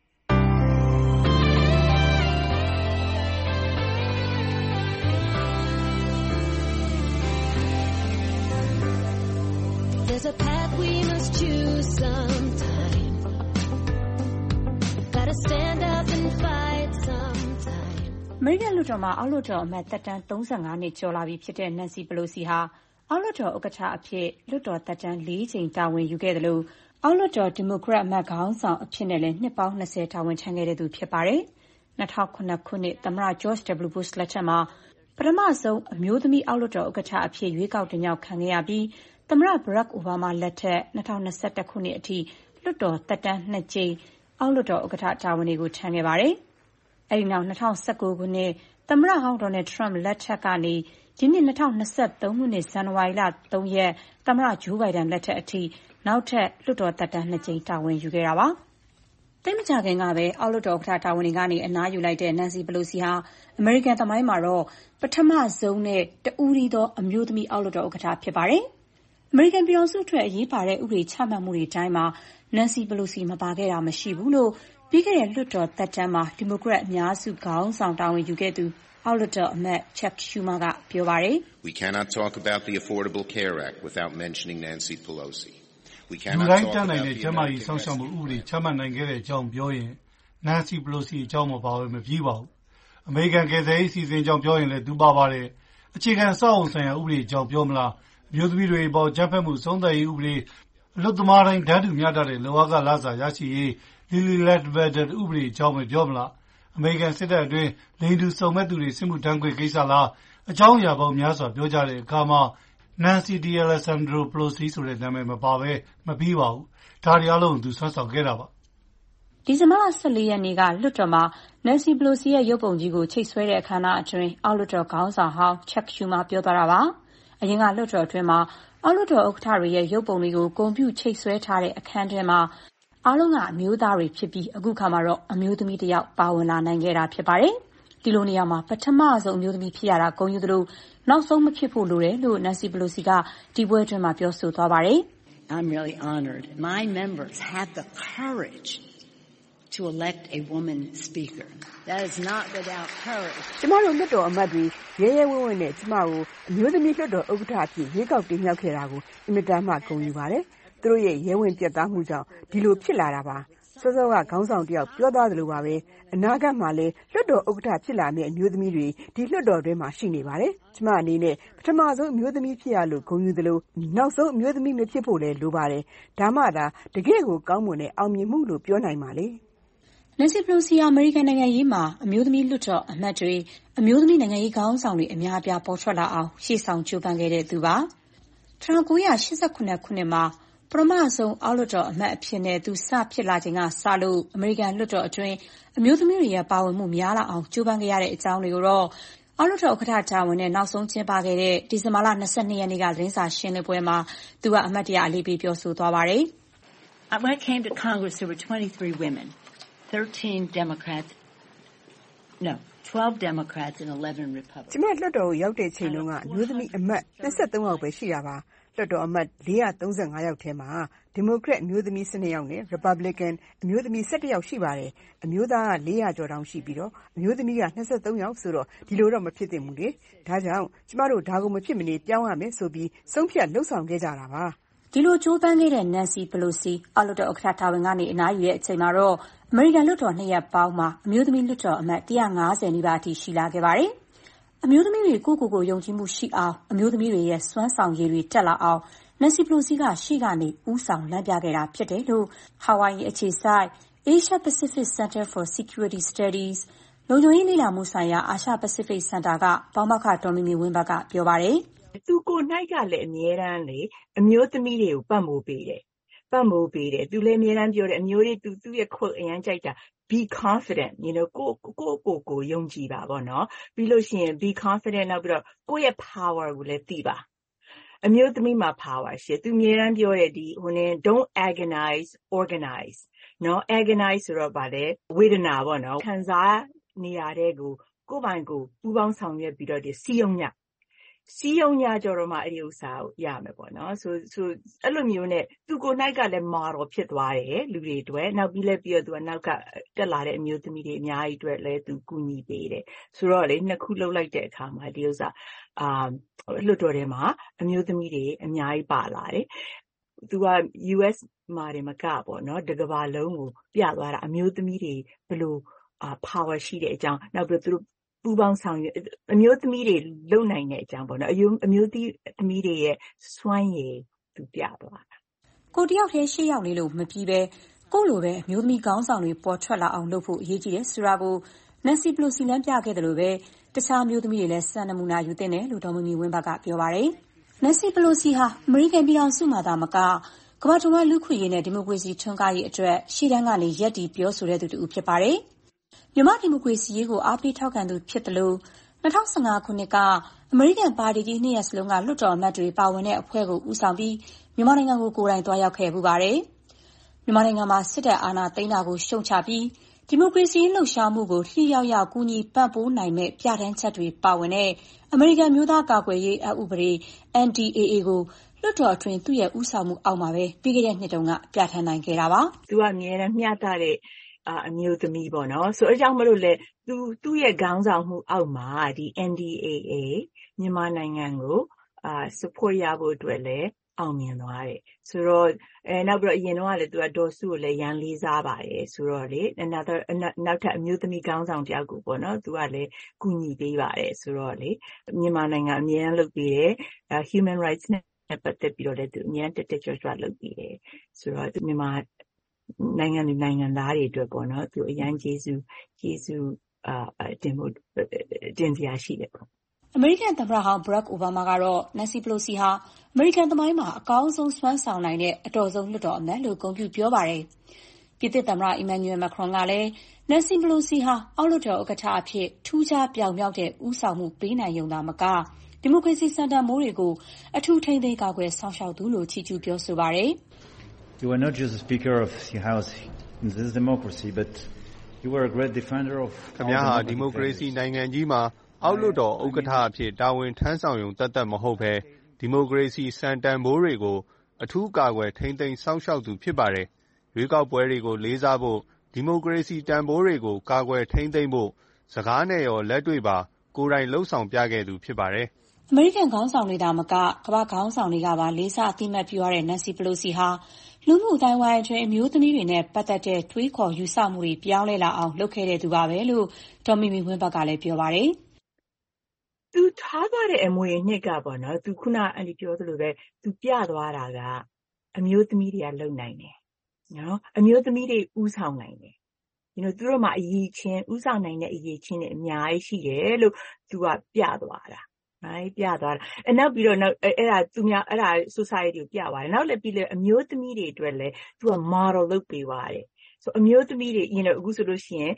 There's a path we must choose sometime. Gotta stand up and fight sometime. အမေရိကန်လွှတ်တော်မှာအောက်လွှတ်တော်အမတ်သက်တမ်း၃၅နှစ်ကျော်လာပြီဖြစ်တဲ့ Nancy Pelosi ဟာအောက်လွှတ်တော်ဥက္ကဋ္ဌအဖြစ်လွှတ်တော်သက်တမ်း၄ချိန်တာဝန်ယူခဲ့တယ်လို့အောက်လွှတ်တော်ဒီမိုကရက်အမတ်ခေါင်းဆောင်အဖြစ်နဲ့လည်းနှစ်ပေါင်း၂၀တာဝန်ထမ်းခဲ့တဲ့သူဖြစ်ပါတယ်။၂၀၀၇ခုနှစ်သမ္မတ George W. Bush လက်ထက်မှာပထမဆုံးအမျိုးသမီးအောက်လွှတ်တော်ဥက္ကဋ္ဌအဖြစ်ရွေးကောက်တင်မြှောက်ခံခဲ့ရပြီးသမ္မတ Barack Obama လက်ထက်၂၀၂၁ခုနှစ်အထိလွှတ်တော်သက်တမ်း၂ကြိမ်အောက်လွှတ်တော်ဥက္ကဋ္ဌတာဝန်တွေကိုထမ်းခဲ့ပါတယ်။အဲဒီနောက်၂၀၁၉ခုနှစ်သမ္မတဟောင်း Donald Trump လက်ထက်ကနေဒီနှစ်၂၀၂၃ခုနှစ်ဇန်နဝါရီလ၃ရက်သမ္မတ Joe Biden လက်ထက်အထိနောက်ထပ်လွှတ်တော်သက်တမ်း၂ကြိမ်တာဝန်ယူခဲ့တာပါ။သိပ်မကြာခင်ကပဲအောက်လွှတ်တော်ဥက္ကဋ္ဌတာဝန်တွေကနေအနားယူလိုက်တဲ့ Nancy Pelosi ဟာအမေရိကန်သမိုင်းမှာတော့ပထမဆုံးနဲ့တဦးတည်းသောအမျိုးသမီးအောက်လွှတ်တော်ဥက္ကဋ္ဌဖြစ်ပါတယ်။အမေရိကန်ပြည်ထောင်စုအတွက်အရေးပါတဲ့ဥပဒေချမှတ်မှုတွေတိုင်းမှာ Nancy Pelosi မပါခဲ့တာမရှိဘူးလို့ပြီးခဲ့တဲ့လွှတ်တော်သက်တမ်းမှာဒီမိုကရက်အများစုခေါင်းဆောင်တာဝန်ယူခဲ့သူအောက်လွှတ်တော်အမတ် Chuck Schumer ကပြောပါတယ်။ We cannot talk about the Affordable Care Act without mentioning Nancy Pelosi. We လူ cannot တိုင်း talk တတ်နိုင် about တဲ့ the ကျန်းမာရေး American စောင့်ရှောက်မှု rescue. ဥပဒေချမှတ်နိုင်ခဲ့တဲ့အကြောင်းပြောရင် Nancy Pelosi အကြောင်းမပါဘဲမပြီးပါဘူး။အမေရိကန်ကယ်ဆယ်ရေးအစီအစဉ်အကြောင်းပြောရင်လည်းသူပါပါတယ်။အခြေခံအဆောက်အအုံဆိုင်ရာဥပဒေအကြောင်းပြောမလား။အမျိုးသမီးတွေအပေါ်အကြမ်းဖက်မှုအဆုံးသတ်ရေးဥပဒေ၊အလုပ်သမားတိုင်းတန်းတူမျှတတဲ့လုပ်အားခလစာရရှိရေး Lilly Ledbetter ဥပဒေအကြောင်းပဲပြောမလား။အမေရိကန်စစ်တပ်အတွင်းလိင်တူစုံမက်သူတွေစစ်မှုထမ်းခွင့်ကိစ္စလား။အကြောင်းအရာပေါင်းများစွာပြောကြတဲ့အခါမှာ Nancy D'Alessandro Pelosi ဆိုတဲ့နာမည်မပါဘဲမပြီးပါဘူး။ဒါတွေအားလုံးကိုသူစွမ်းဆောင်ခဲ့တာပါ။ဒီဇင်ဘာလ၁၄ရက်နေ့ကလွှတ်တော်မှာ Nancy Pelosi ရဲ့ရုပ်ပုံကြီးကိုချိတ်ဆွဲတဲ့အခမ်းအနားအတွင်းအောက်လွှတ်တော်ခေါင်းဆောင်ဟောင်း Chuck Schumer ပြောသွားတာပါ။အရင်ကလွှတ်တော်အတွင်းမှာအောက်လွှတ်တော်ဥက္ကဋ္ဌတွေရဲ့ရုပ်ပုံတွေကိုဂုဏ်ပြုချိတ်ဆွဲထားတဲ့အခန်းထဲမှာအားလုံးကအမျိုးသားတွေဖြစ်ပြီးအခုခါမှာတော့အမျိုးသမီးတစ်ယောက်ပါဝင်လာနိုင်ခဲ့တာဖြစ်ပါတယ်။ဒီလိုနေရာမှာပထမဆုံးအမျိုးသမီးဖြစ်ရတာဂုဏ်ယူသလိုနောက်ဆုံးမဖြစ်ဖို့လိုတယ်လို့ Nancy Pelosi ကဒီပွဲအတွင်းမှာပြောဆိုသွားပါတယ်။ I'm really honored. My members had the courage to elect a woman speaker. That is not without courage. ကျမတို့လွှတ်တော်အမတ်တွေရဲရဲဝံ့ဝံ့နဲ့ကျမကိုအမျိုးသမီးလွှတ်တော်ဥက္ကဋ္ဌအဖြစ်ရွေးကောက်တင်မြှောက်ခဲ့တာကိုအင်မတန်မှဂုဏ်ယူပါတယ်။သူတို့ရဲ့ရဲဝံ့ပြတ်သားမှုကြောင့်ဒီလိုဖြစ်လာတာပါ။စောစောကခေါင်းဆောင်တယောက်ပြောသွားသလိုပါပဲအနာဂတ်မှာလည်းလွှတ်တော်ဥက္ကဋ္ဌဖြစ်လာမယ့်အမျိုးသမီးတွေဒီလွှတ်တော်တွင်းမှာရှိနေပါတယ်။ကျမအနေနဲ့ပထမဆုံးအမျိုးသမီးဖြစ်ရလို့ဂုဏ်ယူသလိုနောက်ဆုံးအမျိုးသမီးမဖြစ်ဖို့လည်းလိုပါတယ်။ဒါမှသာတကယ့်ကိုကောင်းမွန်တဲ့အောင်မြင်မှုလို့ပြောနိုင်ပါလေ။ Nancy Pelosi ဟာအမေရိကန်နိုင်ငံရေးမှာအမျိုးသမီးလွှတ်တော်အမတ်တွေအမျိုးသမီးနိုင်ငံရေးခေါင်းဆောင်တွေအများအပြားပေါ်ထွက်လာအောင်ရှေ့ဆောင်ကြိုးပမ်းခဲ့တဲ့သူပါ။၁၉၈၇ ခုနှစ်မှာပထမဆုံးအောက်လွှတ်တော်အမတ်အဖြစ်နဲ့သူစဖြစ်လာချိန်ကစလို့အမေရိကန်လွှတ်တော်အတွင်းအမျိုးသမီးတွေရဲ့ပါဝင်မှုများလာအောင်ကြိုးပမ်းခဲ့ရတဲ့အကြောင်းတွေကိုတော့အောက်လွှတ်တော်ဥက္ကဋ္ဌတာဝန်နဲ့နောက်ဆုံးကျင်းပခဲ့တဲ့ဒီဇင်ဘာလ၂၂ရက်နေ့ကသတင်းစာရှင်းလင်းပွဲမှာသူကအမတ်တရအလေးပေးပြောဆိုသွားပါတယ်။ When I came to Congress, there were twenty-three women, thirteen Democrats, no, twelve Democrats and eleven Republicans. ကျမလွှတ်တော်ကိုရောက်တဲ့ချိန်တုန်းကအမျိုးသမီးအမတ်၂၃ယောက်ပဲရှိတာပါ။လွှတ်တော်အမတ်၄၃၅ယောက်ထဲမှာဒီမိုကရက်အမျိုးသမီး၁၂ယောက်နဲ့ Republican အမျိုးသမီး၁၁ယောက်ရှိပါတယ်။အမျိုးသားက၄၀၀ကျော်တောင်ရှိပြီးတော့အမျိုးသမီးက၂၃ယောက်ဆိုတော့ဒီလိုတော့မဖြစ်သင့်ဘူးလေ။ဒါကြောင့်ကျမတို့ဒါကိုမဖြစ်မနေပြောင်းရမယ်ဆိုပြီးဆုံးဖြတ်လှုပ်ဆောင်ခဲ့ကြတာပါ။ဒီလိုကြိုးပမ်းခဲ့တဲ့ Nancy Pelosi အောက်လွှတ်တော်ဥက္ကဋ္ဌတာဝန်ကနေအနားယူတဲ့အချိန်မှာတော့အမေရိကန်လွှတ်တော်နှစ်ရပ်ပေါင်းမှာအမျိုးသမီးလွှတ်တော်အမတ်၁၅၀နီးပါးအထိရှိလာခဲ့ပါတယ်။အမျိုးသမီးတွေကိုယ့်ကိုယ်ကိုယုံကြည်မှုရှိအောင်အမျိုးသမီးတွေရဲ့စွမ်းဆောင်ရည်တွေတက်လာအောင်Nancy Pelosi ကရှေ့ကနေဦးဆောင်လမ်းပြခဲ့တာဖြစ်တယ်လို့ Hawaii အခြေစိုက် Asia Pacific Center for Security Studies လုံခြုံရေးလေ့လာမှုဆိုင်ရာအာရှပစိဖိတ်စင်တာကပါမောက္ခဒေါ်မီမီဝင်းဘတ်ကပြောပါတယ်။သူကိုယ်၌ကလည်းအမြဲတမ်းလေအမျိုးသမီးတွေကိုပံ့ပိုးပေးတယ်။ပံ့ပိုးပေးတယ်။သူလည်းအမြဲတမ်းပြောတယ်အမျိုးတွေသူသူ့ရဲ့ quote အရန်ကြိုက်တာ be confident, you know ကိုကိုကိုကိုယုံကြည်ပါပေါ့နော်။ပြီးလို့ရှိရင် be confident နောက်ပြီးတော့ကိုယ့်ရဲ့ power ကိုလည်းသိပါ။အမျိုးသမီးမှာ power ရှိသူအမြဲတမ်းပြောတယ်ဒီဟိုနေ don't agonize organize နော် agonize ဆိုတော့ဗာလေဝေဒနာပေါ့နော်ခံစားနေရတဲ့ကိုကိုယ်ပိုင်ကိုပူပေါင်းဆောင်ရွက်ပြီးတော့ဒီစီယုံညစီယုံညကြော်တော့မှအဲ့ဒီဥစ္စာကိုရမယ်ပေါ့နော်ဆိုဆိုအဲ့လိုမျိုးနဲ့သူကိုယ်၌ကလည်း model ဖြစ်သွားတယ်လူတွေအတွက်နောက်ပြီးလည်းပြီးတော့သူကနောက်ကတက်လာတဲ့အမျိုးသမီးတွေအများကြီးအတွက်လည်းသူကူညီပေးတယ်ဆိုတော့လေနှစ်ခုလှုပ်လိုက်တဲ့အခါမှာဒီဥစ္စာအာလွှတ်တော်ထဲမှာအမျိုးသမီးတွေအများကြီးပါလာတယ်သူက U S မှာတွေမကပေါ့နော်တကဘာလုံးကိုပြသွားတာအမျိုးသမီးတွေဘယ်လိုအာ power ရှိတဲ့အကြောင်းနောက်ပြီးသူတို့ပူပေါင်းဆောင်ရွက်အမျိုးသမီးတွေလုံနိုင်တဲ့အကြောင်းပေါ့နော်အမျိုးအမျိုးသမီးတွေရဲ့စွမ်းရည်သူပြသွားတာကိုတယောက်တည်းရှေ့ရောက်နေလို့မပြီးပဲကိုလိုပဲအမျိုးသမီးခေါင်းဆောင်တွေပေါ်ထွက်လာအောင်လုပ်ဖို့အရေးကြီးတယ်ဆိုတာကို Nancy Pelosi လမ်းပြခဲ့တယ်လို့ပဲတခြားအမျိုးသမီးတွေလည်းစံနမူနာယူသင့်တယ်လို့ဒေါ်မီမီဝင်းဘတ်ကပြောပါတယ်။ Nancy Pelosi ဟာအမေရိကန်ပြည်ထောင်စုမှာသာမကကမ္ဘာတဝန်းလူ့ခွင့်ရေးနဲ့ဒီမိုကရေစီထွန်းကားရေးအတွက်ရှေ့တန်းကနေရပ်တည်ပြောဆိုတဲ့သူတူဖြစ်ပါတယ်။မြန်မာဒီမိုကရေစီရေးကိုအားပေးထောက်ခံသူဖြစ်တယ်လို့၂၀၁၅ခုနှစ်ကအမေရိကန်ပါတီကြီးနှစ်ရပ်စလုံးကလွှတ်တော်အမတ်တွေပါဝင်တဲ့အဖွဲ့ကိုဦးဆောင်ပြီးမြန်မာနိုင်ငံကိုကိုယ်တိုင်သွားရောက်ခဲ့ပူပါတယ်။မြန်မာနိုင်ငံမှာစစ်တပ်အာဏာသိမ်းတာကိုရှုံချပြီးဒီမိုကရေစီလှုပ်ရှားမှုကိုထိရောက်ရောက်ကူညီပံ့ပိုးနိုင်မဲ့ပြဋ္ဌာန်းချက်တွေပါဝင်တဲ့အမေရိကန်မျိုးသားကာကွယ်ရေးအဥပဒေ N D A A ကိုလွှတ်တော်အတွင်းသူ့ရဲ့ဦးဆောင်မှုအောက်မှာပဲပြီးခဲ့တဲ့နှစ်တုန်းကပြဋ္ဌာန်းနိုင်ခဲ့တာပါ။သူကအမြဲတမ်းမျှတတဲ့အမျိုးသမီးပေါ့နော်ဆိုအကြောင်းမလို့လေသူသူ့ရဲ့ခေါင်းဆောင်မှုအောက်မှာဒီ N D A A မြန်မာနိုင်ငံကိုအာ support ရဖို့အတွက်လည်းအောင်မြင်သွားတယ်ဆိုတော့အဲနောက်ပြီးတော့အရင်တော့ကလည်းသူကဒေါ်စုကိုလည်းရန်လေးစားပါတယ်ဆိုတော့လေနောက်နောက်ထပ်အမျိုးသမီးခေါင်းဆောင်တယောက်ကိုပေါ့နော်သူကလည်းကူညီပေးပါတယ်ဆိုတော့လေမြန်မာနိုင်ငံအမြဲတမ်းလုပ်ပေးတယ် human rights နဲ့ပတ်သက်ပြီးတော့လည်းသူအမြဲတက်တက်ကြွကြွလုပ်ပေးတယ်ဆိုတော့မြန်မာနိုင်ငံလူနိုင်ငံသားတွေအတွက်ပေါ့နော်သူအရန်ကျေးဇူးကျေးဇူးအာတင်ဖို့တင်စရာရှိတယ်ပေါ့အမေရိကန်သမ္မတဟောင်း Barack Obama ကတော့ Nancy Pelosi ဟာအမေရိကန်သမိုင်းမှာအကောင်းဆုံးစွမ်းဆောင်နိုင်တဲ့အတော်ဆုံးလွှတ်တော်အမတ်လို့ဂုဏ်ပြုပြောပါတယ်။ပြင်သစ်သမ္မတ Emmanuel Macron ကလည်း Nancy Pelosi ဟာအောက်လွှတ်တော်ဥက္ကဋ္ဌအဖြစ်ထူးခြားပြောင်မြောက်တဲ့ဦးဆောင်မှုပေးနိုင်ရုံသာမကဒီမိုကရေစီစံတန်ဖိုးတွေကိုအထူးထိန်းသိမ်းကာကွယ်စောင့်ရှောက်သူလို့ချီးကျူးပြောဆိုပါတယ်။ You were not just a speaker of the House in this democracy, but you were a great defender of ခင်ဗျားဟာဒီမိုကရေစီနိုင်ငံကြီးမှာအောက်လွှတ်တော်ဥက္ကဋ္ဌအဖြစ်တာဝန်ထမ်းဆောင်ရုံသက်သက်မဟုတ်ဘဲဒီမိုကရေစီစံတန်ဖိုးတွေကိုအထူးကာကွယ်ထိန်းသိမ်းစောင့်ရှောက်သူဖြစ်ပါတယ်။ရွေးကောက်ပွဲတွေကိုလေးစားဖို့ဒီမိုကရေစီတန်ဖိုးတွေကိုကာကွယ်ထိန်းသိမ်းဖို့စကားနဲ့ရောလက်တွေ့ပါကိုယ်တိုင်လှုပ်ဆောင်ပြခဲ့သူဖြစ်ပါတယ်။အမေရိကန်ခေါင်းဆောင်တွေသာမကကမ္ဘာခေါင်းဆောင်တွေကပါလေးစားအသိအမှတ်ပြုရတဲ့ Nancy Pelosi ဟာလူမှုအသိုင်းအဝိုင်းအတွင်းအမျိုးသမီးတွေနဲ့ပတ်သက်တဲ့တွေးခေါ်ယူဆမှုတွေပြောင်းလဲလာအောင်လုပ်ခဲ့တဲ့သူပါပဲလို့ဒေါ်မီမီဝင်းဘတ်ကလည်းပြောပါတယ်။ သူထားသွားတဲ့အမွေအနှစ်ကပေါ့နော်သူခုနအန်တီပြောသလိုပဲသူပြသွားတာကအမျိုးသမီးတွေကလုံနိုင်တယ်နော်အမျိုးသမီးတွေဥဆောင်နိုင်တယ်you know သူတို့မှာအရေးချင်းဥဆောင်နိုင်တဲ့အရေးချင်းတွေအများကြီးရှိတယ်လို့သူကပြသွားတာright ပြသွားတာအနောက်ပြီးတော့နောက်အဲ့ဒါသူများအဲ့ဒါ society ကိုပြသွားတယ်နောက်လည်းပြီးလေအမျိုးသမီးတွေအတွက်လည်းသူက model လုပ်ပေးသွားတယ်ဆိုအမျိုးသမီးတွေ you know အခုဆိုလို့ရှိရင်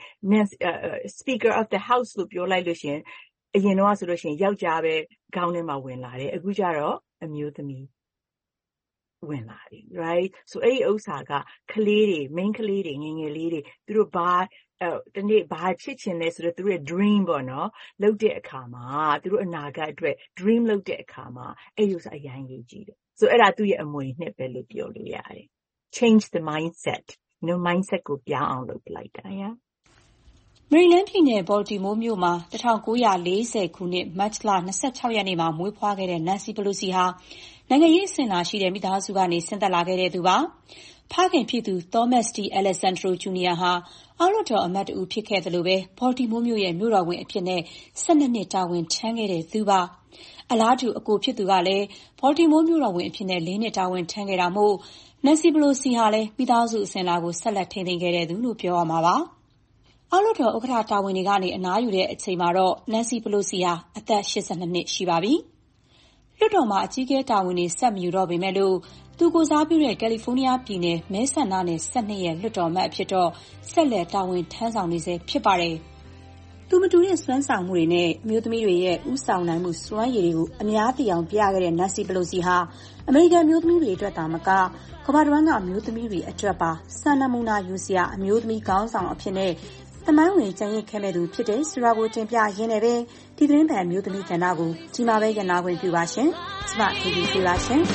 speaker of the house လို့ပြောလိုက်လို့ရှိရင်အရင်တော့ဆိုလို့ရှိရင်ယောက်ျားပဲခေါင်းထဲမှာဝင်လာတယ်အခုကျတော့အမျိုးသမီးဝင်လာတယ် right ဆိုအဲ့ဒီဥစ္စာကကလေးတွေ main ကလေးတွေငယ်ငယ်လေးတွေသူတို့ဘာတနေ့ဘာဖြစ်ချင်လဲဆိုတော့သူတို့ရဲ့ dream ပေါ့နော်လုပ်တဲ့အခါမှာသူတို့အနာဂတ်အတွက် dream လုပ်တဲ့အခါမှာအဲ့ဒီဥစ္စာအရင်ကြီးကြည့်တယ်ဆိုအဲ့ဒါသူ့ရဲ့အမွေနှစ်ပဲလို့ပြောလို့ရတယ် change the mindset you know mindset ကိုပြောင်းအောင်လုပ်လိုက်တာညာမေရီလန်းပြည်နယ်ဘော်တီမိုးမြို့မှာ၁၉၄၀ခုနှစ်မတ်လ၂၆ရက်နေ့မှာမွေးဖွားခဲ့တဲ့နန်စီပလိုစီဟာနိုင်ငံရေးအစဉ်လာရှိတဲ့မိသားစုကနေဆင်းသက်လာခဲ့တဲ့သူပါဖခင်ဖြစ်သူသောမတ်တီအလက်ဆန်ဒရိုဂျူနီယာဟာအောက်လွှတ်တော်အမတ်တူဖြစ်ခဲ့သလိုပဲဘော်တီမိုးမြို့ရဲ့မြို့တော်ဝင်အဖြစ်နဲ့၁၂နှစ်တာဝန်ထမ်းခဲ့တဲ့သူပါအလားတူအကိုဖြစ်သူကလည်းဘော်တီမိုးမြို့တော်ဝင်အဖြစ်နဲ့၄နှစ်တာဝန်ထမ်းခဲ့တာမို့နန်စီပလိုစီဟာလည်းမိသားစုအစဉ်လာကိုဆက်လက်ထိန်းသိမ်းခဲ့တဲ့သူလို့ပြောရမှာပါအောက်လွှတ်တော်ဥက္ကဋ္ဌတာဝန်တွေကနေအနားယူတဲ့အချိန်မှာတော့နန်စီပလိုစီဟာအသက်၈၂နှစ်ရှိပါပြီ။လွှတ်တော်မှာအကြီးအကဲတာဝန်တွေဆက်မယူတော့ပေမဲ့လို့သူကိုစားပြုတဲ့ကယ်လီဖိုးနီးယားပြည်နယ်မဲဆန္ဒနယ်၁၂ရဲ့လွှတ်တော်အမတ်အဖြစ်တော့ဆက်လက်တာဝန်ထမ်းဆောင်နေဆဲဖြစ်ပါတယ်။သူမတူတဲ့စွမ်းဆောင်မှုတွေနဲ့အမျိုးသမီးတွေရဲ့ဥဆောင်နိုင်မှုစွမ်းရည်တွေကိုအများသိအောင်ပြခဲ့တဲ့နန်စီပလိုစီဟာအမေရိကန်အမျိုးသမီးတွေအတွက်သာမကကမ္ဘာတစ်ဝန်းကအမျိုးသမီးတွေအတွက်ပါစံနမူနာယူစရာအမျိုးသမီးခေါင်းဆောင်အဖြစ်နဲ့သမိုင်းဝင်ကျန်ရစ်ခဲ့မဲ့သူဖြစ်တဲ့ဆိုတာကိုတင်ပြရင်းနဲ့ပဲဒီသတင်းပန်မျိုးသမီးကဏ္ဍကိုဒီမှာပဲရနာခွင့်ပြုပါရှင်။ကျမခင်ဗျပြပါရှင်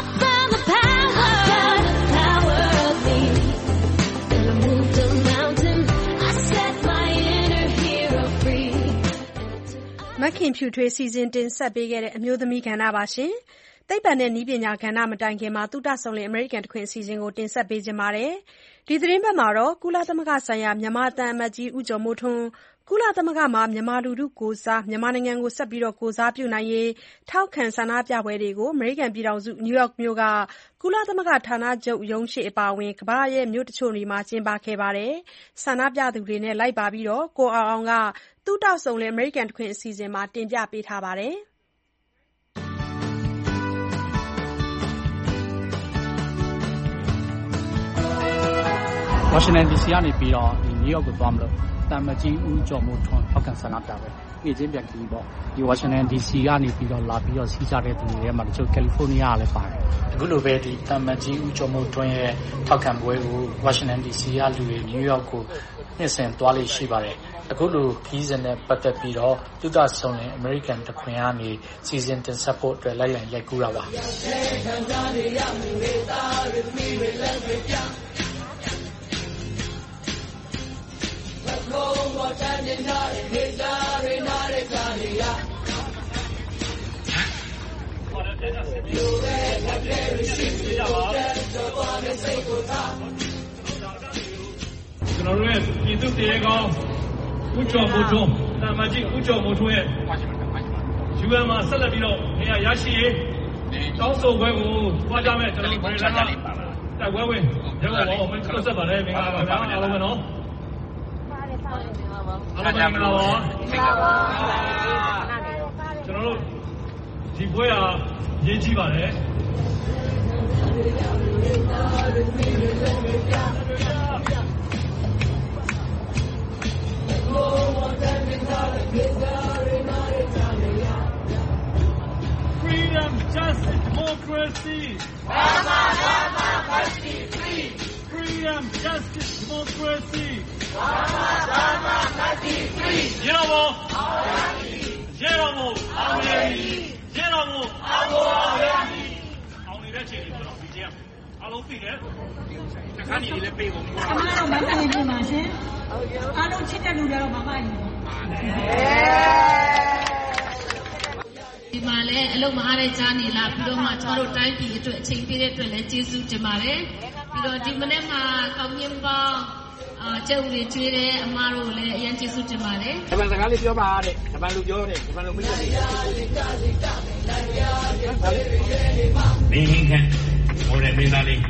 ။မခင်ဖြူထွေးစီစဉ်တင်ဆက်ပေးခဲ့တဲ့အမျိုးသမီးကဏ္ဍပါရှင်။သိပ္ပံနဲ့နည်းပညာကဏ္ဍမတိုင်ခင်မှာသုတဆောင်လင်အမေရိကန်တခွင်အစီအစဉ်ကိုတင်ဆက်ပေးကြပါမယ်။ဒီသတင်းပတ်မှာတော့ကုလသမဂ္ဂဆိုင်ရာမြန်မာတန်အမတ်ကြီးဦးကျော်မိုးထွန်းကုလသမဂ္ဂမှာမြန်မာလူထုကိုစားမြန်မာနိုင်ငံကိုဆက်ပြီးကိုစားပြုနိုင်ရေးထောက်ခံဆန္ဒပြပွဲတွေကိုအမေရိကန်ပြည်ထောင်စုနယူးယောက်မြို့ကကုလသမဂ္ဂဌာနချုပ်ရုံးရှိအပါအဝင်ကမ္ဘာရဲ့မြို့တချို့မှာကျင်းပခဲ့ပါတယ်။ဆန္ဒပြသူတွေနဲ့လိုက်ပါပြီးကိုအောင်အောင်ကသုတဆောင်လင်အမေရိကန်တခွင်အစီအစဉ်မှာတင်ပြပေးထားပါတယ်။ Washington ဒီ စီ ကနေပြီးတော့ဒီ New York ကိုသွားမလို့တန်မကြီးဦးကျော်မိုးထွန်းထောက်ခံဆန္ဒပြပဲနေ့ချင်းပြန်ခီးပေါ့ဒီ Washington ဒီ စီ ကနေပြီးတော့လာပြီးတော့စီးကြတဲ့သူတွေထဲမှာတချို့ California ကလည်းပါတယ်အခုလိုပဲဒီတန်မကြီးဦးကျော်မိုးထွန်းရဲ့ထောက်ခံပွဲကို Washington ဒီ စီ ကလူတွေ New York ကိုနှစ်စဉ်သွားလိမ့်ရှိပါတယ်အခုလိုခီးစဉ်နဲ့ပတ်သက်ပြီးတော့သုတဆောင်လင် American တခွင်ကနေစီစဉ်တင်ဆက်ဖို့အတွက်လိုက်လံရိုက်ကူးတာပါကျွန်တော်တို့ရဲ့ပြည်သူ့တရေကောင်းဦးကျော်မိုးထွန်းတာမကြီးဦးကျော်မိုးထွန်းရဲ့ ယူအန် မှာဆက်လက်ပြီးတော့နေရာရရှိရေးတောင်းဆိုပွဲကိုတွားကြမယ်ကျွန်တော်တို့ပြည်လာတာတိုက်ပွဲဝင်ရုပ်တော်မင်းဆက်ဆက်ပါတယ်မင်္ဂလာပါခင်ဗျာအားလုံးပဲနော်ပါတယ်ပါတယ်မင်္ဂလာပါအားလုံးမင်္ဂလာပါမင်္ဂလာပါကျွန်တော်တို့ဒီပွဲဟာရေးကြည့်ပါတယ်Freedom, justice, democracy. Rama, Rama, Mercy, free. Freedom, justice, democracy. Rama, Rama, Mercy, free. Yeramo, Aoyami. Yeramo, Aoyami. Yeramo, Aoyami. အောင်နေတဲ့ချိန်တွေဆိုတော့ဒီကျမ်းအားလုံးသိတယ်တခါနေလည်းပြေးကုန်ပြီအမတော့မဆိုင်နေပါရှင်အားလုံးချစ်တဲ့လူတွေတော့မမကြီးဒီမှာလည်းအလုံးမအားတဲ့ကြားနေလာပြီးတော့မှကျွန်တော်တို့တိုင်းပြည်အတွက်အချိန်ပေးတဲ့အတွက်လည်းကျေးဇူးတင်ပါတယ်တော့ဒီမနေ့မှာကောင်းမြတ်ပေါင်းအာကျုပ်တွေကျွေးတယ်အမားတို့လည်းအရင်ကျေးဇူးတင်ပါတယ်ဂျပန်စကားလေးပြောပါတဲ့ဂျပန်လူပြောတယ်ဂျပန်လူမိတ်တယ်မင်းဟင်းခန့်ဟိုတယ်မင်းသားလေး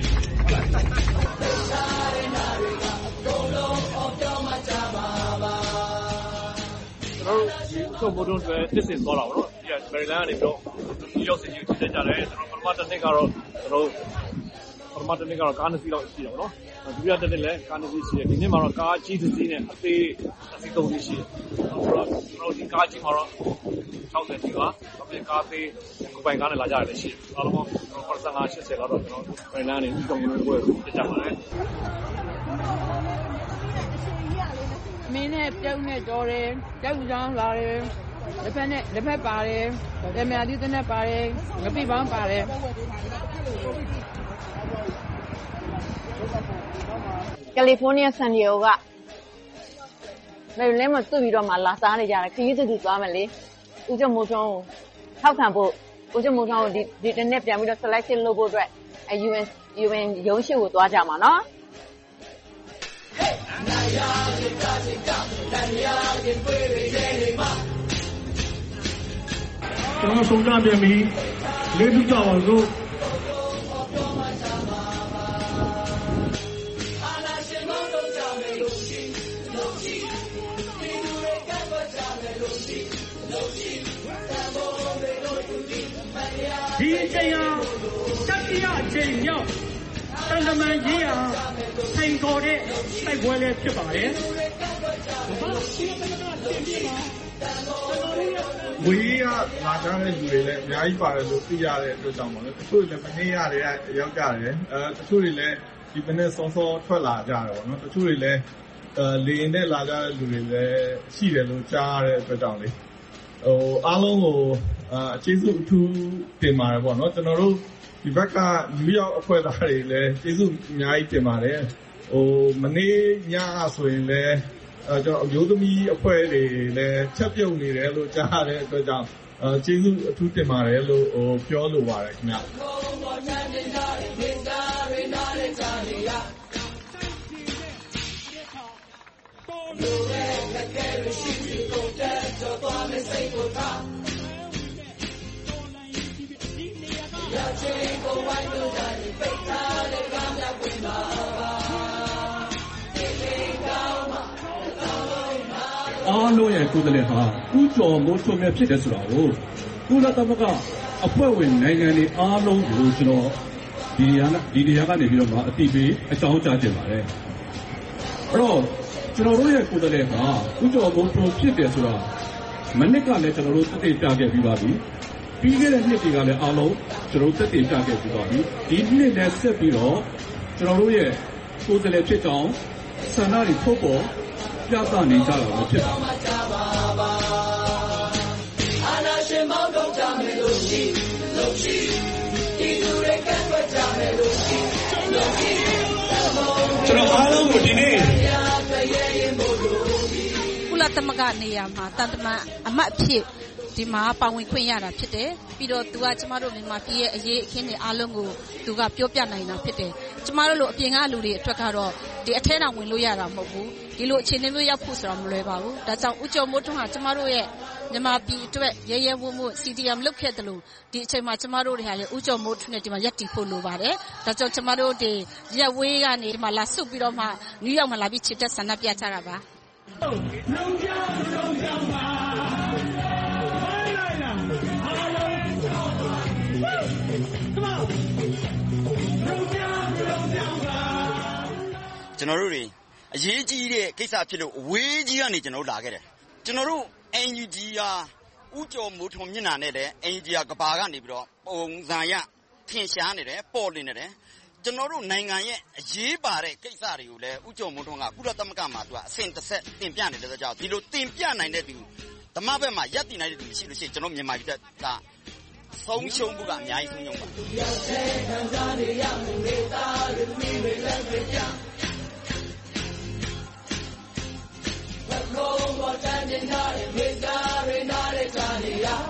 ကျွန်တော်တို့ဒီဘုဒ္ဓတွေတစ်စင်သွားတာပေါ့နော်ဒီကဗရီလန်ကနေပြီးတော့ဒီရောက်စင်ကြီးဖြစ်ကြတယ်ကျွန်တော်ပထမတစ်နှစ်ကတော့ကျွန်တော်ပထမတစ်နှစ်ကတော့ကားနှစ်စီးလောက်ရှိတယ်ပေါ့နော်ဒုတိယတစ်နှစ်လည်းကားနှစ်စီးရှိတယ်ဒီနှစ်မှာတော့ကားကြီးတစ်စီးနဲ့အသေးတစ်စီးသုံးစီးရှိတယ်ဆိုတော့ကျွန်တော်ဒီကားကြီးမှာတော့၆၀စီးပါအပြင်ကားသေးကိုပိုင်ကားနဲ့လာကြရတယ်ရှိတယ်အားလုံးကျွန်တော်ပထမ၈၀လောက်တော့ကျွန်တော်ဗရီလန်ကနေပြီးတော့မျိုးတွေဖြစ်ကြပါတယ်မင်းနဲ့ပြုတ်နဲ့တော်တယ်ပြုတ်ချောင်းလာတယ်လက်ဖက်နဲ့လက်ဖက်ပါတယ်ဓမ္မအသီးသနဲ့ပါတယ်ငပိပေါင်းပါတယ်ကယ်လီဖိုးနီးယားဆန်ဒီယိုကမယ်ရီလန်းမှာတွေ့ပြီးတော့မှလာစားနေကြတယ်ခရီးတူတူသွားမယ်လေဦးကျော်မိုးထွန်းကိုထောက်ခံဖို့ဦးကျော်မိုးထွန်းကိုဒီဒီတစ်နေ့ပြန်ပြီးတော့ selection လုပ်ဖို့အတွက်အဲ ယူအန် ယူအန် ရုံးရှိကိုသွားကြမှာနော်ကျွန်တော်ဆုံးဖြတ်ပြန်ပြီလေးခုကြပါစို့ဒီအချိန်ဟာတတိယအချိန်မြောက်တန်တမန်ကြီးဟာစိန်ခေါ်တဲ့တိုက်ပွဲလေးဖြစ်ပါတယ်ဝေးကလာကြတဲ့လူတွေလည်းအများကြီးပါတယ်လို့သိရတဲ့အတွက်ကြောင့်ပါလေတချို့လည်းမနေ့ရက်တွေကရောက်ကြတယ်အဲတချို့တွေလည်းဒီမနေ့စောစောထွက်လာကြတယ်ပေါ့နော်တချို့တွေလည်းအဲလေရင်နဲ့လာကြတဲ့လူတွေလည်းရှိတယ်လို့ကြားရတဲ့အတွက်ကြောင့်လေဟိုအားလုံးကိုအကျေးဇူးအထူးတင်ပါတယ်ပေါ့နော်ကျွန်တော်တို့ဒီဘက်ကနယူးယောက်အဖွဲ့သားတွေလည်းကျေးဇူးအများကြီးတင်ပါတယ်ဟိုမနေ့ညဆိုရင်လည်းအဲကျွန်တော်အမျိုးသမီးအဖွဲ့တွေလည်းချက်ပြုတ်နေတယ်လို့ကြားရတဲ့အတွက်ကြောင့်အဲကျေးဇူးအထူးတင်ပါတယ်လို့ဟိုပြောလိုပါတယ်ခင်ဗျအားလုံးရဲ့ကိုယ်စားလှယ်ဟာဦးကျော်မိုးထွန်းမြတ်ဖြစ်တယ်ဆိုတာကိုကုလသမဂ္ဂအဖွဲ့ဝင်နိုင်ငံတွေအားလုံးကိုကျွန်တော်ဒီနေရာဒီနေရာကနေပြီးတော့မှအတိပေးအကြောင်းကြားတင်ပါတယ်အဲ့တော့ကျွန်တော်တို့ရဲ့ကိုယ်စားလှယ်ဟာဦးကျော်မိုးထွန်းဖြစ်တယ်ဆိုတာမနစ်ကလည်းကျွန်တော်တို့သိကြခဲ့ပြီးပါပြီပြီးခဲ့တဲ့နှစ်တွေကလည်းအားလုံးကျွန်တော်တို့သိကြခဲ့ပြီးပါပြီဒီနှစ်နဲ့ဆက်ပြီးတော့ကျွန်တော်တို့ရဲ့ကိုယ်စားလှယ်ဖြစ်ကြောင်းဆန္ဒတွေထုတ်ပေါ်ပြသနေကြတာဖြစ်ပါတယ်အာနာရှင်မောင်းတော့ကြမယ်လို့ရှိလို့ရှိဒီလူတွေကတ်ွက်ကြမယ်လို့ရှိလို့ရှိကျွန်တော်အားလုံးကိုဒီနေ့ကုလသမဂ္ဂနေရာမှာတန်တမန်အမတ်အဖြစ်ဒီမှာပါဝင်ခွင့်ရတာဖြစ်တယ်ပြီးတော့သူကကျမတို့မြန်မာပြည်ရဲ့အရေးအခင်းတွေအားလုံးကိုသူကပြောပြနိုင်တာဖြစ်တယ်ကျမတို့လိုအပြင်ကလူတွေအတွက်ကတော့ဒီအထဲတော်ဝင်လို့ရတာမဟုတ်ဘူးဒီလိုအခြေအနေမျိုးရောက်ဖို့ဆိုတာမလွယ်ပါဘူးဒါကြောင့်ဦးကျော်မိုးထွန်းဟာကျမတို့ရဲ့မြန်မာပြည်အတွက်ရဲရဲဝံ့ဝံ့ စီ ဒီ အမ် လုပ်ခဲ့တယ်လို့ဒီအချိန်မှာကျမတို့တွေဟာလေဦးကျော်မိုးထွန်းနဲ့ဒီမှာရပ်တည်ဖို့လိုပါတယ်ဒါကြောင့်ကျမတို့တွေရက်ဝေးကနေဒီမှာလာဆုပ်ပြီးတော့မှနယူးယောက်မှာလာပြီးချစ်တဲ့ဆန္ဒပြကြတာပါလုံးကြောင်းလုံးကြောင်းပါကျွန်တော်တို့တွေအရေးကြီးတဲ့ကိစ္စဖြစ်လို့အဝေးကြီးကနေကျွန်တော်တို့လာခဲ့တယ်ကျွန်တော်တို့ အန် ယူ ဂျီ ဟာဥကြော်မိုးထွန်းမျက်နှာနဲ့လည်း အန် ယူ ဂျီ ဟာကဘာကနေပြီးတော့ပုံစံရထင်ရှားနေတယ်ပေါ်လင်းနေတယ်ကျွန်တော်တို့နိုင်ငံရဲ့အရေးပါတဲ့ကိစ္စတွေကိုလည်းဥကြော်မိုးထွန်းကကုလသမဂ္ဂမှာသူကအဆင့်တစ်ဆက်တင်ပြနေတဲ့ဆိုကြောင့်ဒီလိုတင်ပြနိုင်တဲ့သူဓမ္မဘက်မှာရပ်တည်နိုင်တဲ့သူရှိလို့ရှိရင်ကျွန်တော်မြန်မာပြည်ကဆုံးရှုံးမှုကအများကြီးဆုံးရှုံးပါ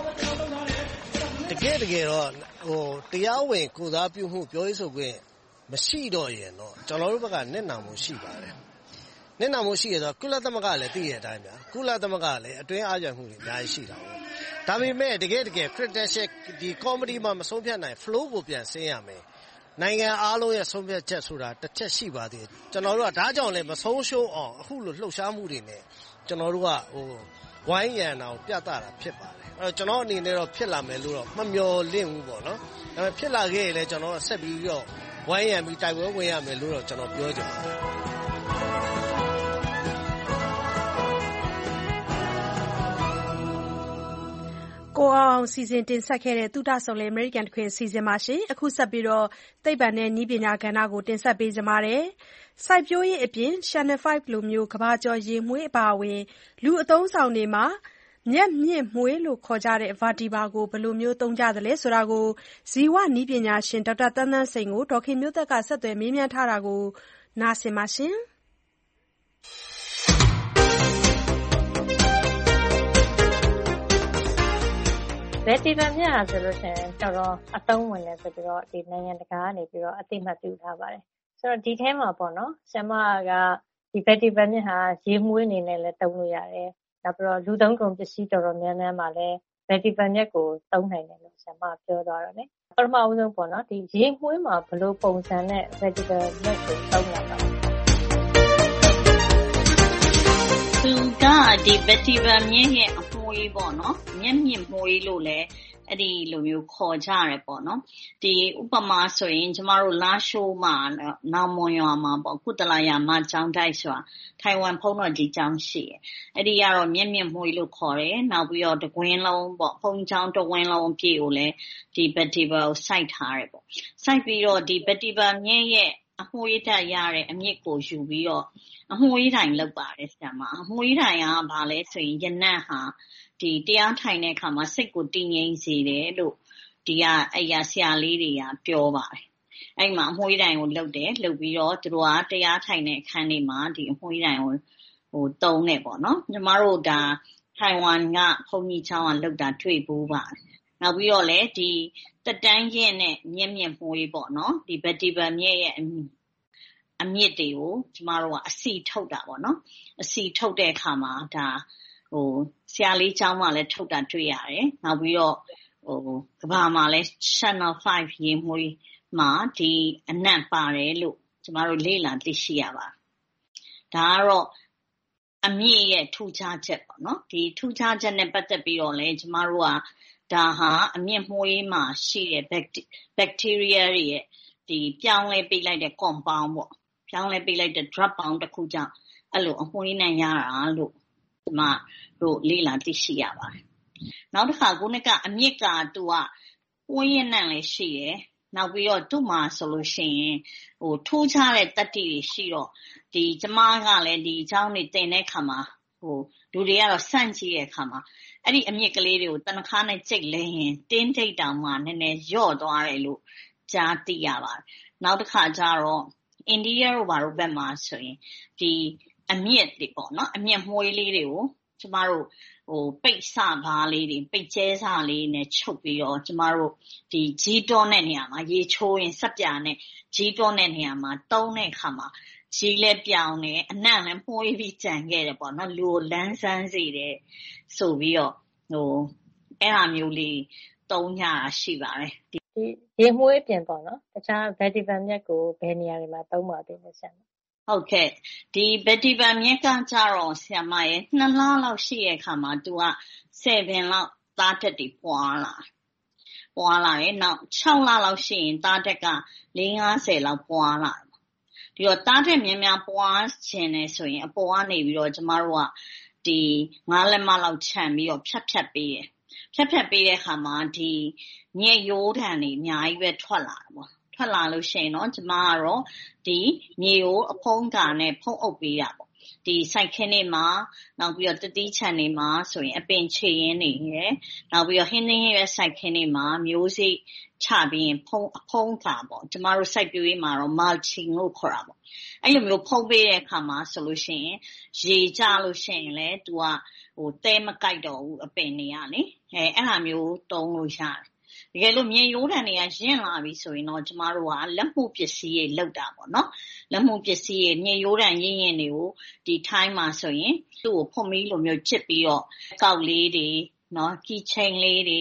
တကယ်တကယ်တော့ဟိုတရားဝင်ကိုစားပြုမှုပြောရေးဆိုခွင့်မမရှိတော့ရင်တော့ကျွန်တော်တို့ဘက်ကနစ်နာမှုရှိပါတယ်နစ်နာမှုရှိရတော့ကုလသမဂ္ဂလည်းသိရတဲ့အတိုင်းဗျာကုလသမဂ္ဂလည်းအတွင်းအားရမှုတွေအများကြီးရှိတာပေါ့ဒါပေမဲ့တကယ်တကယ် credential ဒီ comedy မှာမဆုံးဖြတ်နိုင် flow ကိုပြန်ဆင်းရမယ်နိုင်ငံအားလုံးရဲ့ဆုံးဖြတ်ချက်ဆိုတာတစ်ချက်ရှိပါသေးတယ်ကျွန်တော်တို့ကဒါကြောင့်လည်းမဆုံးရှုံးအောင်အခုလိုလှုပ်ရှားမှုတွေနဲ့ကျွန်တော်တို့ကဟိုဝိုင်းရံအောင်ပြသတာဖြစ်ပါတယ်အဲ့တော့ကျွန်တော်အနေနဲ့တော့ဖြစ်လာမယ်လို့တော့မမျှော်လင့်ဘူးပေါ့နော်ဒါပေမဲ့ဖြစ်လာခဲ့ရင်လည်းကျွန်တော်ဆက်ပြီးတော့ဝိုင်းရံပြီးတိုက်ပွဲဝင်ရမယ်လို့တော့ကျွန်တော်ပြောချင်ပါတယ်ကိုအောင်စီစဉ်တင်ဆက်ခဲ့တဲ့သုတဆုံလေအမေရိကန်တခွင်စီစဉ်ပါရှင်အခုဆက်ပြီးတော့သိပ္ပံနဲ့နည်းပညာကဏ္ဍကိုတင်ဆက်ပေးကြပါမယ်စိုက်ပျိုးရေးအပြင် Channel 5လိုမျိုးကမ္ဘာကျော်ရေမွေးအပါအဝင်လူအသုံးဆောင်တွေမှာမျက်မြင့်မွေးလို့ခေါ်ကြတဲ့ Vertiver ကိုဘယ်လိုမျိုးသုံးကြသလဲဆိုတာကိုဇီဝနည်းပညာရှင်ဒေါက်တာသန်းသန်းစိန်ကိုဒေါ်ခင်မျိုးသက်ကဆက်သွယ်မေးမြန်းထားတာကိုနားဆင်ပါရှင်ဗက်တီဗာမြတ်ဆိုလို့ရှိရင်တော်တော်အသုံးဝင်တယ်ဆိုပြီးတော့ဒီနိုင်ငံတကာကနေပြီးတော့အသိမှတ်ပြုထားပါတယ်ဆိုတော့ဒီထဲမှာပေါ့နော်ဆရာမကဒီဗက်တီဗာမြတ်ဟာရေမွေးအနေနဲ့လည်းသုံးလို့ရတယ်နောက်ပြီးတော့လူသုံးကုန်ပစ္စည်းတော်တော်များများမှာလည်းဗက်တီဗာမြတ်ကိုသုံးနိုင်တယ်လို့ဆရာမပြောသွားတော့လေပထမအဆုံးပေါ့နော်ဒီရေမွေးမှာဘယ်လိုပုံစံနဲ့ဗက်တီဗာမြတ်ကိုသုံးလာတာသူကဒီဗက်တီဗာမြတ်ရဲ့အမွှေးပေါ့နော်မျက်မြင့်မွှေးလို့လည်းအဲ့ဒီလိုမျိုးခေါ်ကြရတယ်ပေါ့နော်ဒီဥပမာဆိုရင်ကျမတို့လာရှိုးမှာနောင်မွန်ရွာမှာပေါ့ကုသလာယာမကျောင်းတိုက်ဆိုတာထိုင်ဝမ်ဖုံးတော်ကြီးကျောင်းရှိတယ်အဲ့ဒီကတော့မျက်မြင့်မွှေးလို့ခေါ်တယ်နောက်ပြီးတော့တကွင်းလုံးပေါ့ဖုံးကျောင်းတကွင်းလုံးအပြည့်ကိုလည်းဒီဗက်တီဗာကိုစိုက်ထားတယ်ပေါ့စိုက်ပြီးတော့ဒီဗက်တီဗာမြင့်ရဲ့အမွှေးတက်ရတဲ့အမြင့်ကိုယူပြီးတော့အမွှေးတိုင်လောက်ပါတယ်ဆရာမအမွှေးတိုင်ကဘာလဲဆိုရင်ရနံ့ဟာဒီတရားထိုင်တဲ့အခါမှာစိတ်ကိုတည်ငြိမ်စေတယ်လို့ဒီကအရာဆရာလေးတွေကပြောပါတယ်အဲ့မှာအမွှေးတိုင်ကိုလှုပ်တယ်လှုပ်ပြီးတော့သူတို့ကတရားထိုင်တဲ့အခန်းလေးမှာဒီအမွှေးတိုင်ကိုဟိုတုံးနေပေါ့နော်ညီမတို့ဒါထိုင်ဝမ်ကဘုံကြီးချောင်းကလှုပ်တာတွေ့ဘူးပါတယ်နောက်ပြီးတော့လေဒီတက်တန်းရင်နဲ့မျက်မြင့်မွှေးပေါ့နော်ဒီဗက်တီဗာမြက်ရဲ့အမြင့်တွေကိုကျမတို့ကအစီထုတ်တာပေါ့နော်အစီထုတ်တဲ့အခါမှာဒါဟိုဆရာလေးကျောင်းမှာလည်းထုတ်တာတွေ့ရတယ်နောက်ပြီးတော့ဟိုကဘာမှာလည်း Channel 5ရေမွေးမှာဒီအနံ့ပါတယ်လို့ကျမတို့လေ့လာသိရှိရပါတယ်ဒါကတော့အမြင့်ရဲ့ထူခြားချက်ပေါ့နော်ဒီထူခြားချက်နဲ့ပတ်သက်ပြီးတော့လည်းကျမတို့ကဒါဟာအမြင့်မွေးမှာရှိတဲ့ bacteria တွေရဲ့ဒီပြောင်းလဲပေးလိုက်တဲ့ compound ပေါ့ပြောင်းလဲပေးလိုက်တဲ့ drug bound တစ်ခုကြောင့်အဲ့လိုအမွှေးနဲ့ရတာလို့ဒီမှာတို့လေ့လာသိရှိရပါတယ်နောက်တစ်ခါခုနကအမြင့်ကသူကပွင့်ရနံ့လည်းရှိတယ်နောက်ပြီးတော့သူ့မှာဆိုလို့ရှိရင်ဟိုထိုးချတဲ့တတ္တိတွေရှိတော့ဒီကျမကလည်းဒီအကြောင်းတွေတင်တဲ့ခါမှာဟိုလူတွေကတော့စန့်ကြည့်တဲ့ခါမှာအဲ့ဒီအမြင့်ကလေးတွေကိုတနခါနဲ့ကြိတ်လဲရင်တင်းထိတ်တောင်မှနည်းနည်းညော့သွားတယ်လို့ကြားသိရပါတယ်နောက်တစ်ခါကျတော့အိန္ဒိယတို့ဘာလို့ဘက်မှာဆိုရင်ဒီအမြင့်တွေပေါ့နော်အမြင့်မွှေးလေးတွေကိုကျမတို့ဟိုပိတ်စဘားလေးတွေပိတ်ကျဲစလေးနဲ့ချုပ်ပြီးတော့ကျမတို့ဒီဂျီတွန်းတဲ့နေရာမှာရေချိုးရင်စက်ပြာနဲ့ဂျီတွန်းတဲ့နေရာမှာတုံးတဲ့အခါမှာဂျီလည်းပြောင်းတယ်အနံ့လည်းမှုေးပြီးကြံခဲ့တယ်ပေါ့နော်လူကိုလန်းဆန်းစေတယ်ဆိုပြီးတော့ဟိုအဲ့အမျိုးလေးတုံးကြတာရှိပါတယ်ဒီရေမွေးပြင်ပေါ့နော်တခြား vetiver မြက်ကိုဘယ်နေရာတွေမှာသုံးပါသေးလဲဆရာဟုတ်ကဲ့ဒီ vetiver မြက်ကကြတော့ဆရာမရဲ့နှစ်လလောက်ရှိရဲ့အခါမှာသူကဆယ်ပင်လောက်သားတက်တွေပွားလာပွားလာတယ်နောက်ခြောက်လလောက်ရှိရင်သားတက်ကလေးငါးဆယ်လောက်ပွားလာဒီတော့သားတက်များများပွားခြင်းနဲ့ဆိုရင်အပေါ်ကနေပြီးတော့ကျမတို့ကဒီငါးလက်မလောက်ခြံပြီးတော့ဖြတ်ဖြတ်ပေးတယ်ဖြတ်ဖြတ်ပေးတဲ့အခါမှာဒီညက်ရိုးထန်တွေအများကြီးပဲထွက်လာတယ်ပေါ့ထွက်လာလို့ရှိရင်တော့ကျမကတော့ဒီမြေကိုအဖုံးကာနဲ့ဖုံးအုပ်ပေးတာပေါ့ဒီစိုက်ခင်းတွေမှာနောက်ပြီးတော့တတိချန်တွေမှာဆိုရင်အပင်ခြေရင်းတွေရယ်နောက်ပြီးတော့ဟင်းသင်းရဲ့စိုက်ခင်းတွေမှာမျိုးစိချပြီးရင်ဖုံးအဖုံးကာပေါ့ကျမတို့စိုက်ပျိုးရေးမှာတော့ mulching လို့ခေါ်တာပေါ့အဲ့လိုမျိုးဖုံးပေးတဲ့အခါမှာဆိုလို့ရှိရင်ရေကျလို့ရှိရင်လည်း तू ကဟိုတဲမကြိုက်တော့ဘူးအပင်တွေကလေအဲအဲ့လိုမျိုးတုံးလို့ရတယ်တကယ်လို့မြေရိုးတံတွေကရင့်လာပြီဆိုရင်တော့ကျမတို့ကလက်မှုပစ္စည်းတွေလောက်တာပေါ့နော်လက်မှုပစ္စည်းတွေမြေရိုးတံရင့်ရင့်တွေကိုဒီထိုင်းမှာဆိုရင်သူ့ကိုဖွန်မီလိုမျိုးချစ်ပြီးတော့ကောက်လေးတွေနော် key chain လေးတွေ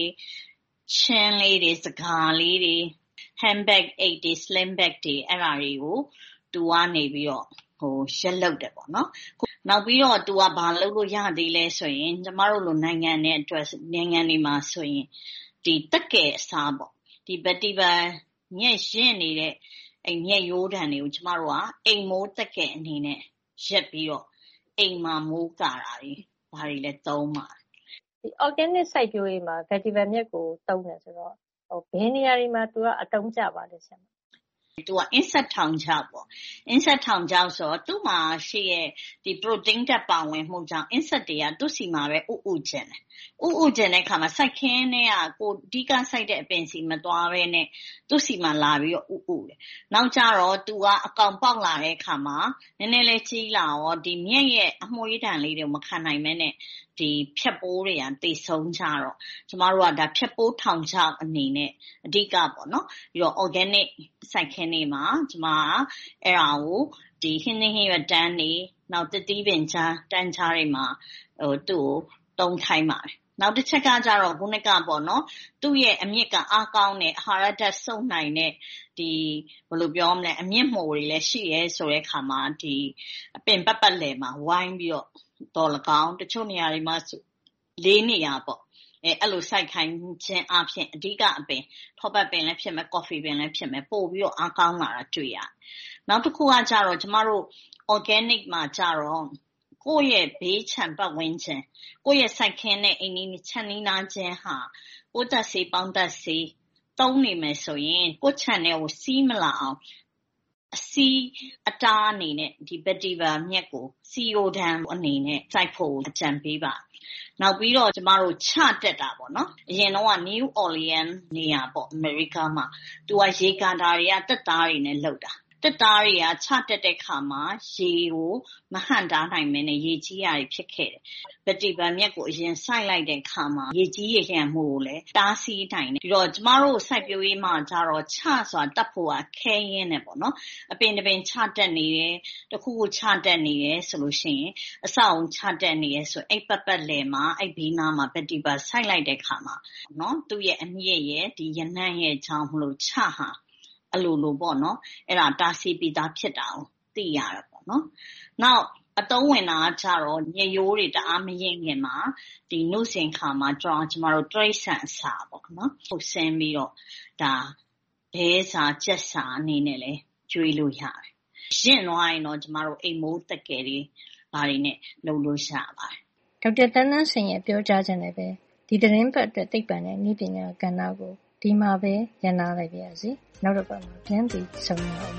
chain လေးတွေစကားလေးတွေ handbag အိတ်တွေ slim bag တွေအဲ့ဒါတွေကိုသူကနေပြီးတော့ဟိုရက်လောက်တယ်ပေါ့နော်နောက်ပြီးတော့သူကဘာလုပ်လို့ရသေးလဲဆိုရင်ကျမတို့လိုနိုင်ငံနဲ့အတွက်နိုင်ငံတွေမှာဆိုရင်ဒီတက်ကဲအစားပေါ့ဒီ vetiver ညက်ရင့်နေတဲ့အဲ့ညက်ရိုးတံတွေကိုကျမတို့ကအိမ်မိုးတက်ကဲအနေနဲ့ရက်ပြီးတော့အိမ်မှာမိုးကာတာတွေဘာတွေလဲသုံးပါဒီ organic စိုက်ပျိုးရေးမှာ vetiver မြက်ကိုသုံးတယ်ဆိုတော့ဟိုဘယ်နေရာတွေမှာသူကအတုံးကျပါလဲဆရာသူက insect ထောင်ချောက်ပေါ့ insect ထောင်ချောက်ဆိုတော့သူ့မှာရှိရဲ့ဒီ protein တက်ပါဝင်မှုကြောင့် insect တွေကသူ့စီမှာပဲဥဥကျင်တယ်ဥဥကျင်တဲ့ခါမှာစိုက်ခင်းနဲ့ကကိုဒီကစိုက်တဲ့အပင်စီမသွားပဲနဲ့သူ့စီမှာလာပြီးတော့ဥဥတယ်နောက်ကြတော့သူကအကောင်ပေါက်လာတဲ့ခါမှာနည်းနည်းလေးကြီးလာတော့ဒီမြက်ရဲ့အမွှေးတံလေးတွေမခံနိုင်မဲနဲ့ဒီဖြက်ပိုးတွေကတိတ်ဆုံးကြတော့ကျမတို့ကဒါဖြက်ပိုးထောင်ချောက်အနေနဲ့အဓိကပေါ့နော်ပြီးတော့ organic စိုက်ခင်းနေမှာကျမအဲ့ဒါကိုဒီဟင်းနှင်းဟင်းရတန်းနေနောက်တတိပင်ချမ်းတန်းချားတွေမှာဟိုသူ့ကိုတုံးခိုင်းပါတယ်နောက်တစ်ချက်ကကြတော့ခုနကပေါ့နော်သူ့ရဲ့အမြင့်ကအားကောင်းတဲ့အာဟာရဓာတ်စုံနိုင်တဲ့ဒီဘယ်လိုပြောမလဲအမြင့်မှုတွေလည်းရှိရဲဆိုတဲ့ခါမှာဒီအပင်ပတ်ပတ်လည်မှာဝိုင်းပြီးတော့တော်လကောင်းတချို့နေရာတွေမှာလေးနေရာပေါ့အဲအဲ့လိုစိုက်ခိုင်းခြင်းအပြင်အဓိကအပင်ထောပတ်ပင်လည်းဖြစ်မယ်ကော်ဖီပင်လည်းဖြစ်မယ်ပို့ပြီးတော့အားကောင်းလာတာတွေ့ရနောက်တစ်ခုကကြတော့ကျမတို့ organic မှာကြတော့ကိုယ့်ရဲ့ဘေးခြံပတ်ဝန်းကျင်ကိုယ့်ရဲ့စိုက်ခင်းနဲ့အိမ်နီးခြံနီးနားချင်းဟာကိုယ့်သက်စေးပေါင်းသက်စေးသုံးနေမယ်ဆိုရင်ကိုယ့်ခြံထဲကိုစီးမလာအောင်အစီအတားအနေနဲ့ဒီ vetiver မြက်ကိုစီယိုဒန်အနေနဲ့စိုက်ဖို့အကြံပေးပါနောက်ပြီးတော့ကျမတို့ချတက်တာပေါ့နော်အရင်တော့က New Orleans နေရာပေါ့အမေရိကမှာသူကရေကန်တာတွေကတက်သားတွေနဲ့လှုပ်တာတက်သားတွေကချတက်တဲ့ခါမှာရေကိုမဟန့်တားနိုင်မင်းနဲ့ရေကြီးရဖြစ်ခဲ့တယ်။ vetiver မြက်ကိုအရင်စိုက်လိုက်တဲ့ခါမှာရေကြီးရရမှုကိုလည်းတားဆီးနိုင်တယ်။ပြီးတော့ကျမတို့စိုက်ပျိုးရေးမှာကြတော့ချဆိုတာတတ်ဖို့ကခဲရင်းနဲ့ပေါ့နော်။အပင်တစ်ပင်ချတက်နေတယ်တခုခုချတက်နေတယ်ဆိုလို့ရှိရင်အဆောက်အုံချတက်နေရဆိုအဲ့ပတ်ပတ်လည်မှာအဲ့ဘေးနားမှာ vetiver စိုက်လိုက်တဲ့ခါမှာနော်သူ့ရဲ့အမြင့်ရဲ့ဒီရနံ့ရဲ့ကြောင့်မလို့ချဟာအလိုလိုပေါ့နော်အဲ့ဒါတာစီပီတာဖြစ်တာကိုသိရတာပေါ့နော်နောက်အတုံးဝင်တာကြတော့ညရိုးတွေတအားမရင်ခင်မှာဒီနှုတ်စင်ခါမှာကျွန်တော်ကျမတို့တရိတ်ဆန်အစာပေါ့နော်ဟုတ်ဆင်းပြီးတော့ဒါဘဲစာကြက်စာအနေနဲ့လဲကျွေးလို့ရတယ်ရင့်သွားရင်တော့ကျမတို့အိမ်မိုးတက်ကယ်တွေဘာတွေနဲ့လုပ်လို့ရပါတယ်ဒေါက်တာတန်းတန်းစင်ရဲ့ပြောကြားခြင်းနဲ့ပဲဒီသတင်းပတ်အတွက်သိပ္ပံနဲ့နည်းပညာကဏ္ဍကိုဒီမှာပဲရန်နာလိုက်ပါရစေနောက်တစ်ပတ်မှာပြန်ပြီးဆုံရအောင်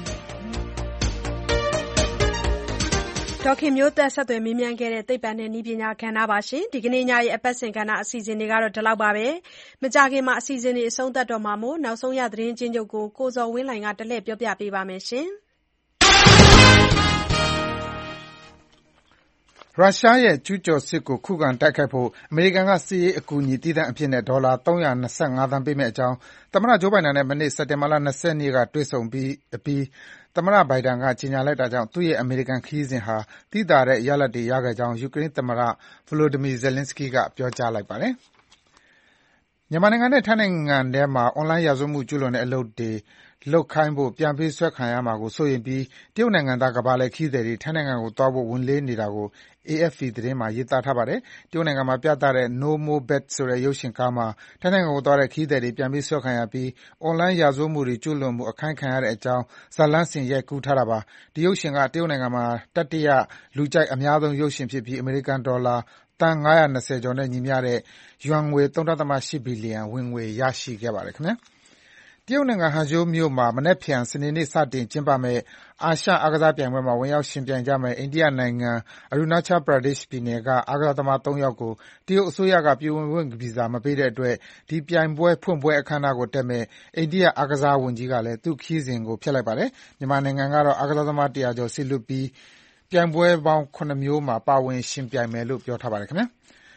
ဒေါခင်မျိုးသက်ဆက်သွယ်မေးမြန်းခဲ့တဲ့သိပ္ပံနဲ့နည်းပညာကဏ္ဍပါရှင်ဒီကနေ့ညရဲ့အပတ်စဉ်ကဏ္ဍအစီအစဉ်တွေကတော့ဒီလောက်ပါပဲမကြခင်မှာအစီအစဉ်တွေအဆုံးသတ်တော့မှာမို့နောက်ဆုံးရသတင်းချင်းချုပ်ကိုကိုဇော်ဝင်းလှိုင်ကတလှည့်ပြောပြပေးပါမယ်ရှင်ရုရှားရဲ့ကျူးကျော်စစ်ကိုခုခံတိုက်ခိုက်ဖို့အမေရိကန်ကစစ်ရေးအကူအညီသီးသန့်အဖြစ်ဒေါ်လာသုံးရာ၂၅သန်းပေးမယ့်အကြောင်းသမ္မတဂျိုးဘိုင်ဒန်နဲ့မနေ့စက်တင်ဘာလ၂၀ရက်နေ့ကတွေ့ဆုံပြီးအပြီးသမ္မတဘိုင်ဒန်ကကြေညာလိုက်တာကြောင့်သူ့ရဲ့အမေရိကန်ခရီးစဉ်ဟာသိသာတဲ့ရလဒ်တွေရခဲ့ကြောင်းယူကရိန်းသမ္မတ Volodymyr Zelenskyy ကပြောကြားလိုက်ပါတယ်။မြန်မာနိုင်ငံနဲ့ထိုင်းနိုင်ငံထဲမှာအွန်လိုင်းရာဇဝတ်မှုကျူးလွန်တဲ့အလုပ်တွေလုပ်ခိုင်းဖို့ပြန်ပေးဆွဲခံရမှာကိုစိုးရိမ်ပြီးတရုတ်နိုင်ငံသားကမ္ဘာလှည့်ခရီးသည်တွေထိုင်းနိုင်ငံကိုသွားဖို့ဝန်လေးနေတာကို အေအက်ဖ်ပီ သတင်းမှာရေးသားထားပါတယ်။တရုတ်နိုင်ငံမှာပြသတဲ့ No More Bets ဆိုတဲ့ရုပ်ရှင်ကားမှာထိုင်းနိုင်ငံကိုသွားတဲ့ခရီးသည်တွေပြန်ပေးဆွဲခံရပြီးအွန်လိုင်းရာဇဝတ်မှုတွေကျူးလွန်မှုအခိုင်းခံရတဲ့အကြောင်းဇာတ်လမ်းဆင်ရိုက်ကူးထားတာပါ။ဒီရုပ်ရှင်ကတရုတ်နိုင်ငံမှာတတိယလူကြိုက်အများဆုံးရုပ်ရှင်ဖြစ်ပြီးအမေရိကန်ဒေါ်လာသန်း၅ရာ၂၀ကျော်နဲ့ညီမျှတဲ့ယွမ်ငွေ ၃.၈ ဘီလီယံဝင်ငွေရရှိခဲ့ပါတယ်ခင်ဗျာ။တရုတ်နိုင်ငံဟန်ဂျိုးမြို့မှာမနက်ဖြန်စနေနေ့စတင်ကျင်းပမယ့်အာရှအားကစားပြိုင်ပွဲမှာဝင်ရောက်ယှဉ်ပြိုင်ကြမယ့်အိန္ဒိယနိုင်ငံ Arunachal Pradesh ပြည်နယ်ကအားကစားသမားသုံးယောက်ကိုတရုတ်အစိုးရကပြည်ဝင်ခွင့်ဗီဇာမပေးတဲ့အတွက်ဒီပြိုင်ပွဲဖွင့်ပွဲအခမ်းအနားကိုတက်မယ့်အိန္ဒိယအားကစားဝန်ကြီးကလည်းသူ့ခရီးစဉ်ကိုဖျက်လိုက်ပါတယ်။မြန်မာနိုင်ငံကတော့အားကစားသမားတရာကျော်စေလွှတ်ပြီးပြိုင်ပွဲပေါင်းခုနစ်မျိုးမှာပါဝင်ယှဉ်ပြိုင်မယ်လို့ပြောထားပါတယ်ခင်ဗျာ။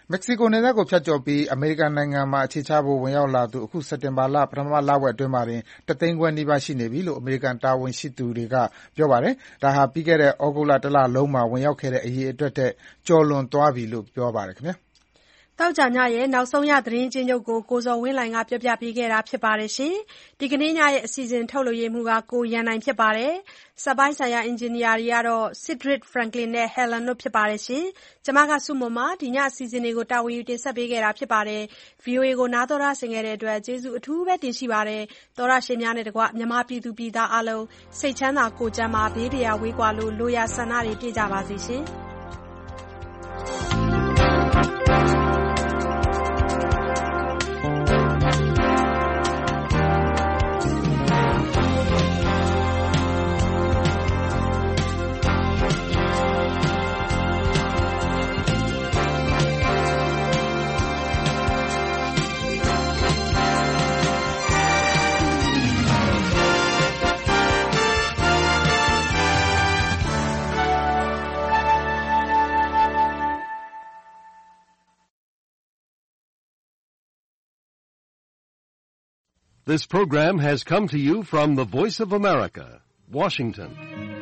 မက္ကဆီကိုနယ်စပ်ကိုဖြတ်ကျော်ပြီးအမေရိကန်နိုင်ငံမှာအခြေချဖို့ဝင်ရောက်လာသူအခုစက်တင်ဘာလပထမလဝက်အတွင်းမှာတင်တသိန်းခွဲနီးပါးရှိနေပြီလို့အမေရိကန်တာဝန်ရှိသူတွေကပြောပါတယ်။ဒါဟာပြီးခဲ့တဲ့ဩဂုတ်လတလလုံးမှာဝင်ရောက်ခဲ့တဲ့အရေအတွက်ထက်ကျော်လွန်သွားပြီလို့ပြောပါတယ်ခင်ဗျာ။သောကြာညရဲ့နောက်ဆုံးရသတင်းချင်းချုပ်ကိုကိုဇော်ဝင်းလှိုင်ကပြောပြပေးခဲ့တာဖြစ်ပါတယ်ရှင်။ဒီကနေ့ညရဲ့အစီအစဉ်ထုတ်လွှင့်ရေးမှူးကကိုရန်နိုင်ဖြစ်ပါတယ်။စက်ပိုင်းဆိုင်ရာအင်ဂျင်နီယာတွေကတော့ Cedric Franklin နဲ့ Helen တို့ဖြစ်ပါတယ်ရှင်။ကျွန်မကစုမုံမှာဒီညအစီအစဉ်တွေကိုတာဝန်ယူတင်ဆက်ပေးခဲ့တာဖြစ်ပါတယ်။ ဗွီအိုအေ ကိုနားတော်တာဆင်ခဲ့တဲ့အတွက်ကျေးဇူးအထူးပဲတင်ရှိပါတယ်။သောရရှင်များနဲ့တကွမြန်မာပြည်သူပြည်သားအလုံးစိတ်ချမ်းသာကိုယ်ကျန်းမာဘေးပရာဝေးကွာလို့လိုရာဆန္ဒတွေပြည့်ကြပါစေရှင်။ This program has come to you from the Voice of America, Washington.